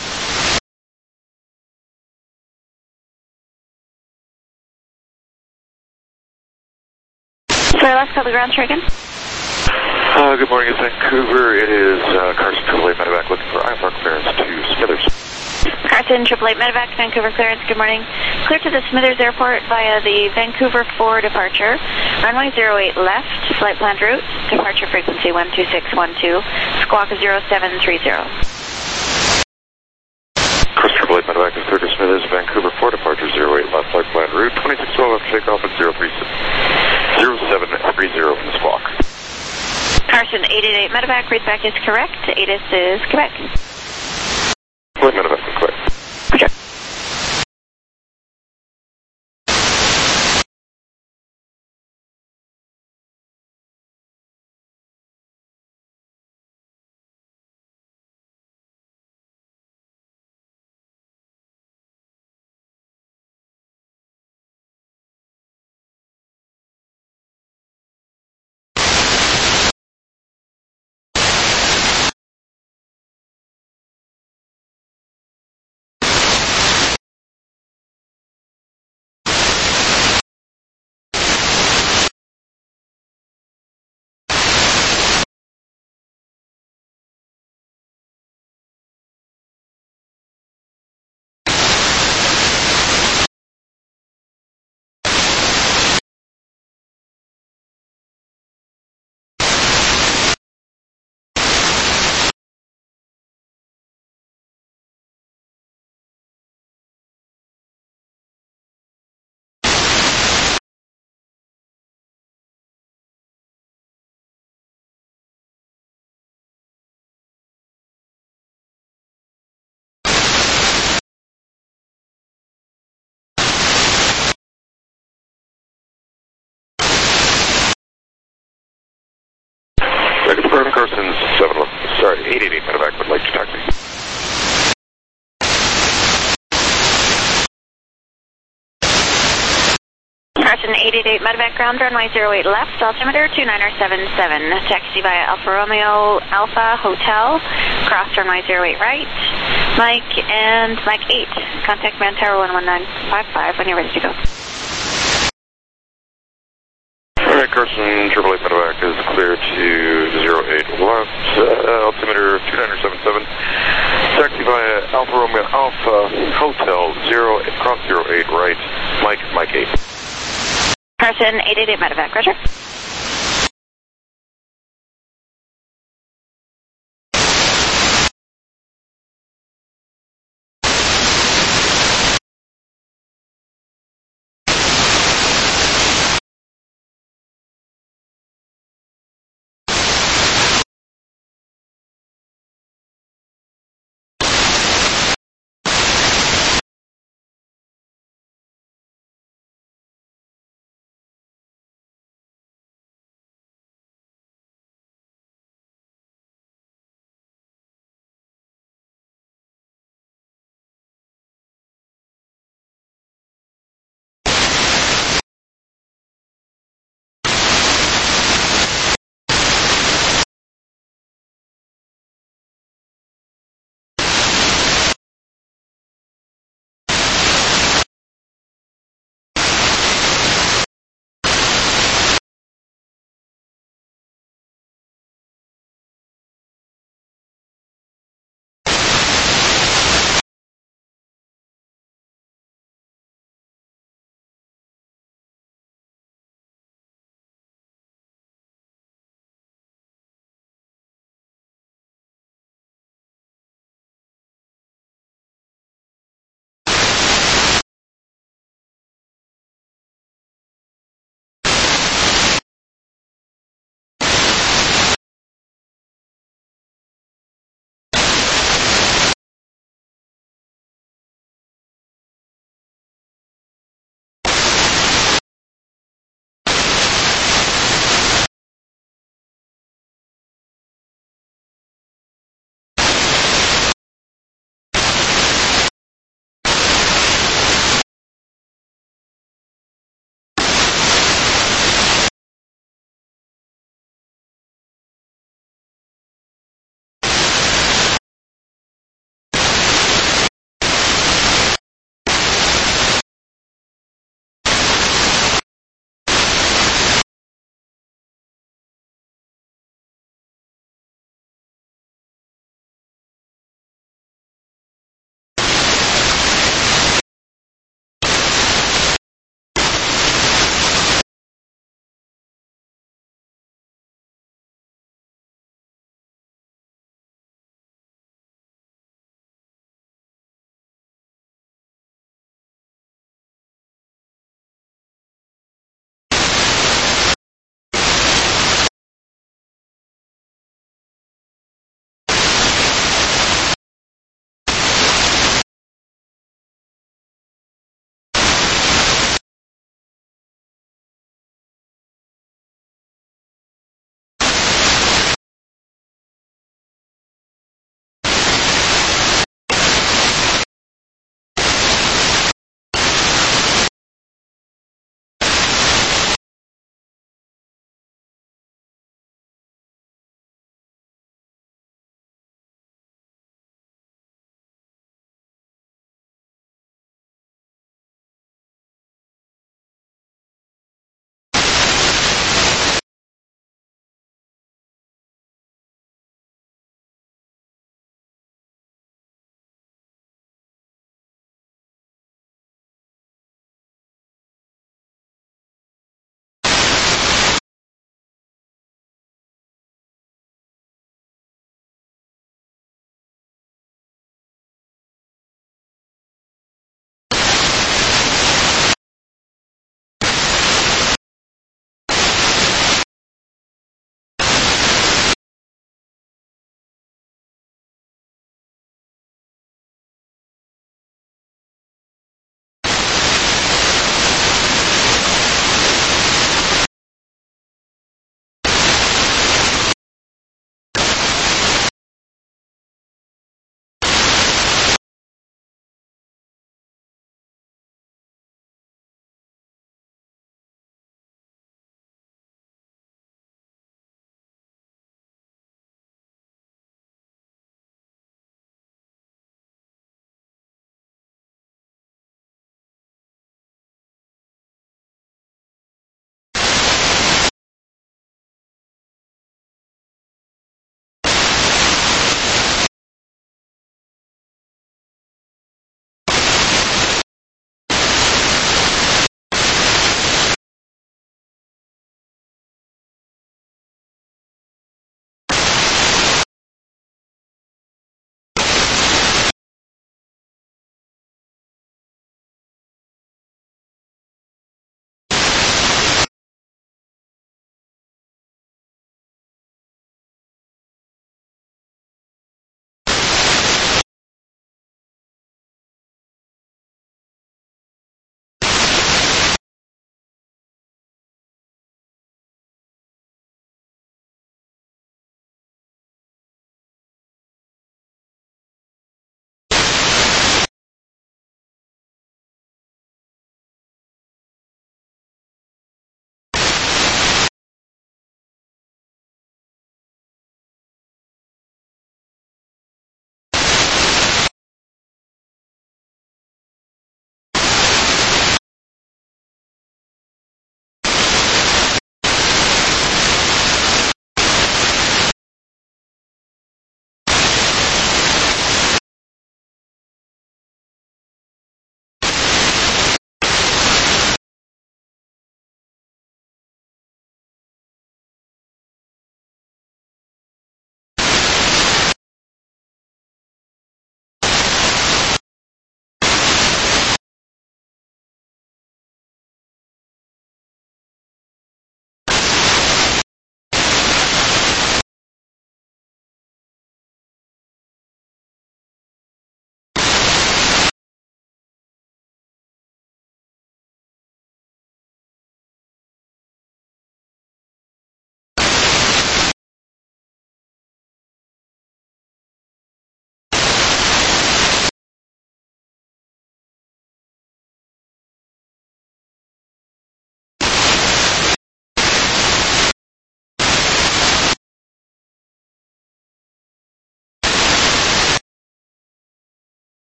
Sorry, last call the ground track again. Good morning, it's Vancouver. It is Carson, 888 Medevac, looking for IFR clearance to Smithers. Carson, 888 Medevac, Vancouver clearance, good morning. Clear to the Smithers Airport via the Vancouver 4 departure. Runway 08 left, flight planned route, departure frequency 12612, squawk 0730. Carson, 888 Medevac is clear to Smithers, Vancouver 4 departure 08 left, flight planned route, 2612 after takeoff at 0730 from the squawk. Carson, 888 Medevac, readback is correct. ATIS is Quebec. Medevac, Quebec. Roger. Carson, 888 Medevac would like to talk to you. Carson, 888 Medevac ground, runway 08 left, altimeter 2977. Taxi via Alfa Romeo Alpha Hotel, cross runway 08 right. Mike 8. Contact man tower 11955 when you're ready to go. Alright, Carson, 888 Medevac is clear to 08 left, altimeter 2977. Taxi via Alfa Romeo Alpha Hotel, cross 08 right, Mike 8. Carson, 888 Medevac, roger.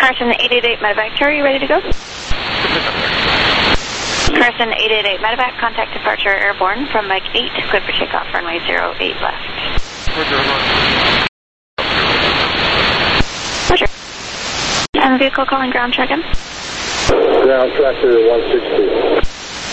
Carson 888 medevac, are you ready to go? Carson 888 medevac, contact departure airborne from Mike 8, clear for takeoff, runway 08 left. Roger. And vehicle calling ground check-in? Ground tractor 162.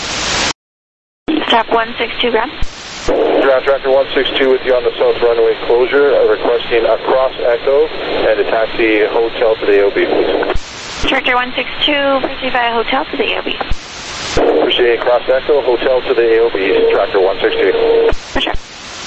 Stop 162 ground. Ground tractor 162 with you on the south runway closure, requesting a cross echo and a taxi hotel to the AOB, please. Director 162, proceed via hotel to the AOB. Appreciate cross echo, hotel to the AOB, tractor 162. For sure.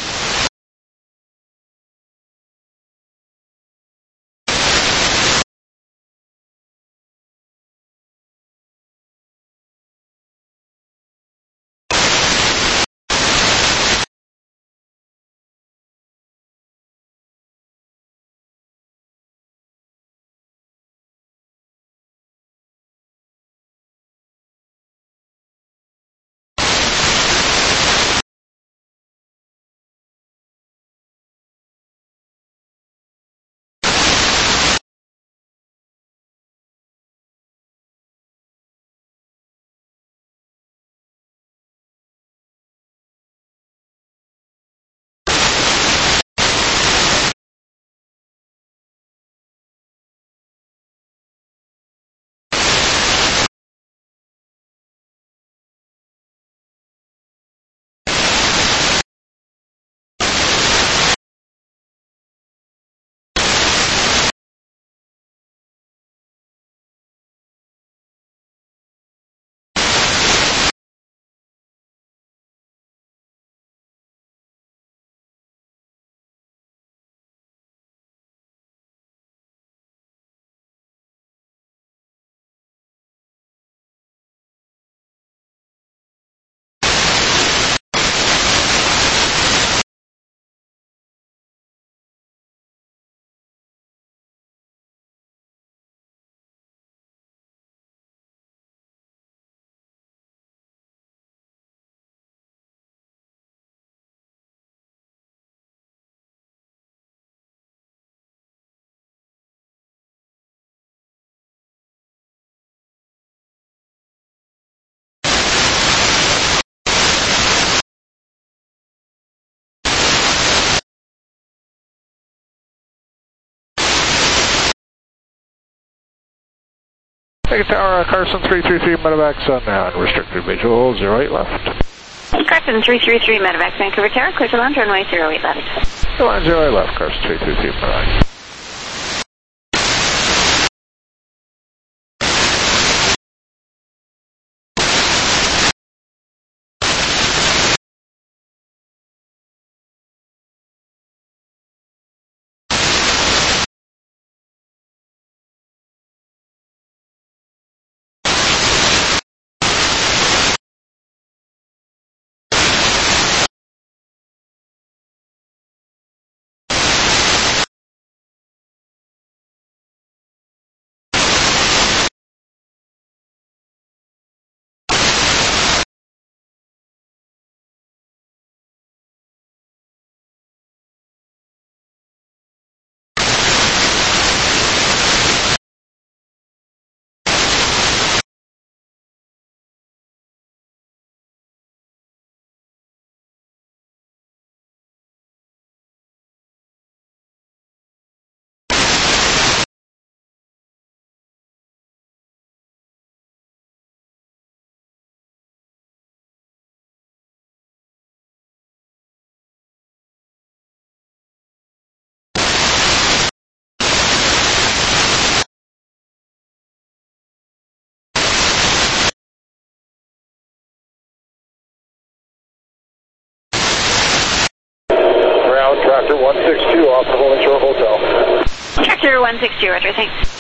Take Tower, Carson 333 medevacs on unrestricted visual, 08 left. Carson 333 medevac, Vancouver Tower, clear to launch, runway 08 left. Line 08 left, Carson 333 medevac. Tractor 162 off the Holding Shore Hotel. Tractor 162, roger, thanks.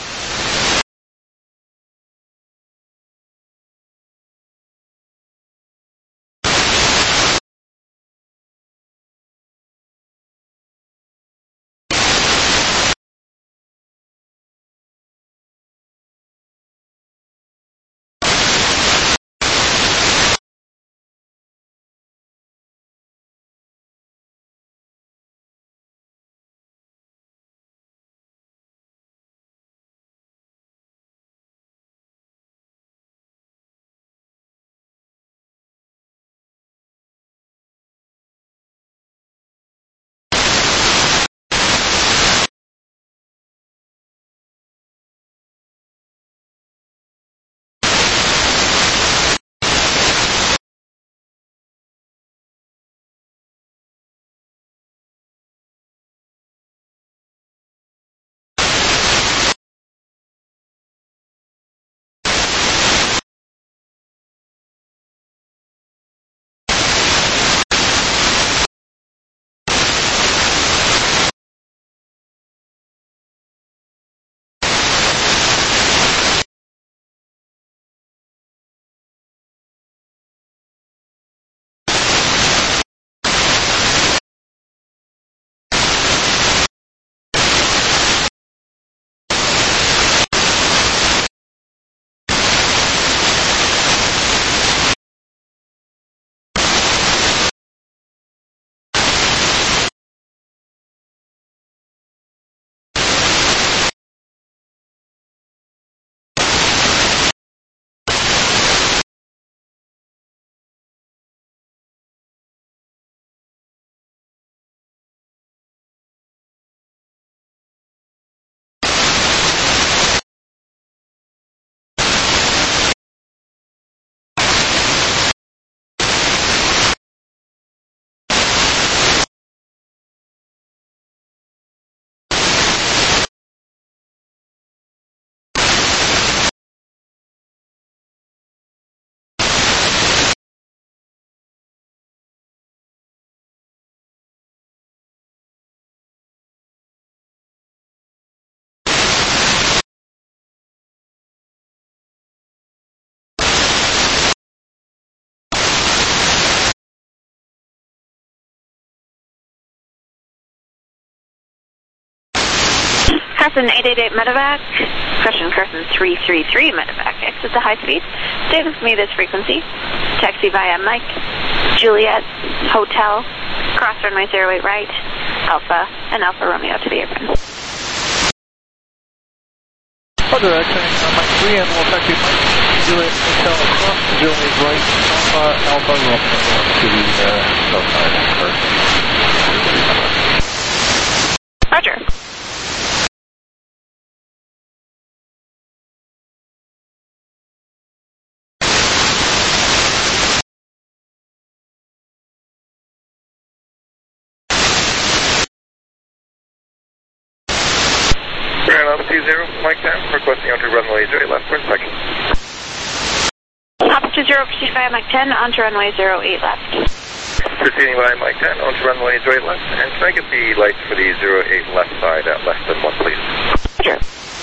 Carson 888 medevac, Carson 333 medevac, exit the high speed, stay with me this frequency, taxi via Mike, Juliet, Hotel, cross runway 08 right, Alpha, and Alpha Romeo to the airplane. Roger, exiting Mike 3 and we'll taxi Mike, Juliet, Hotel, cross 08 right, Alpha Romeo to the south side of Carson. Roger. Grand Altitude 0, Mike 10, requesting onto runway 08 left for inspection. Altitude 0, proceed via Mike 10, onto runway 08 left. Proceeding via Mike 10, onto runway 08 left, and can I get the lights for the 08 left side at less than 1, please? Roger.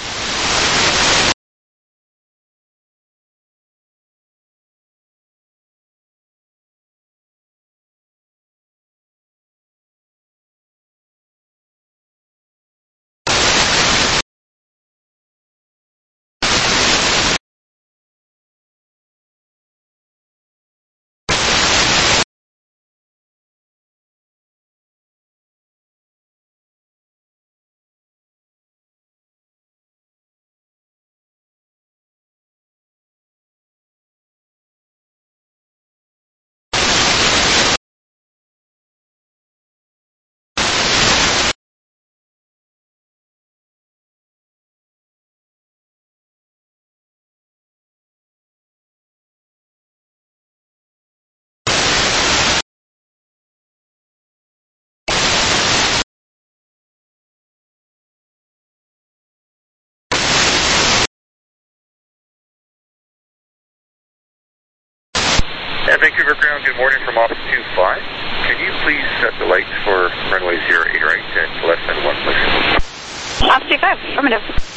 Vancouver Ground, good morning from Office 25. Can you please set the lights for runway 08 right and less than 1, please? Office 25, affirmative.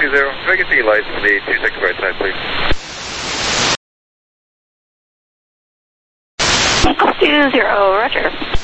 Can I get the lights for the 2 second right side, please? Golf 20, roger.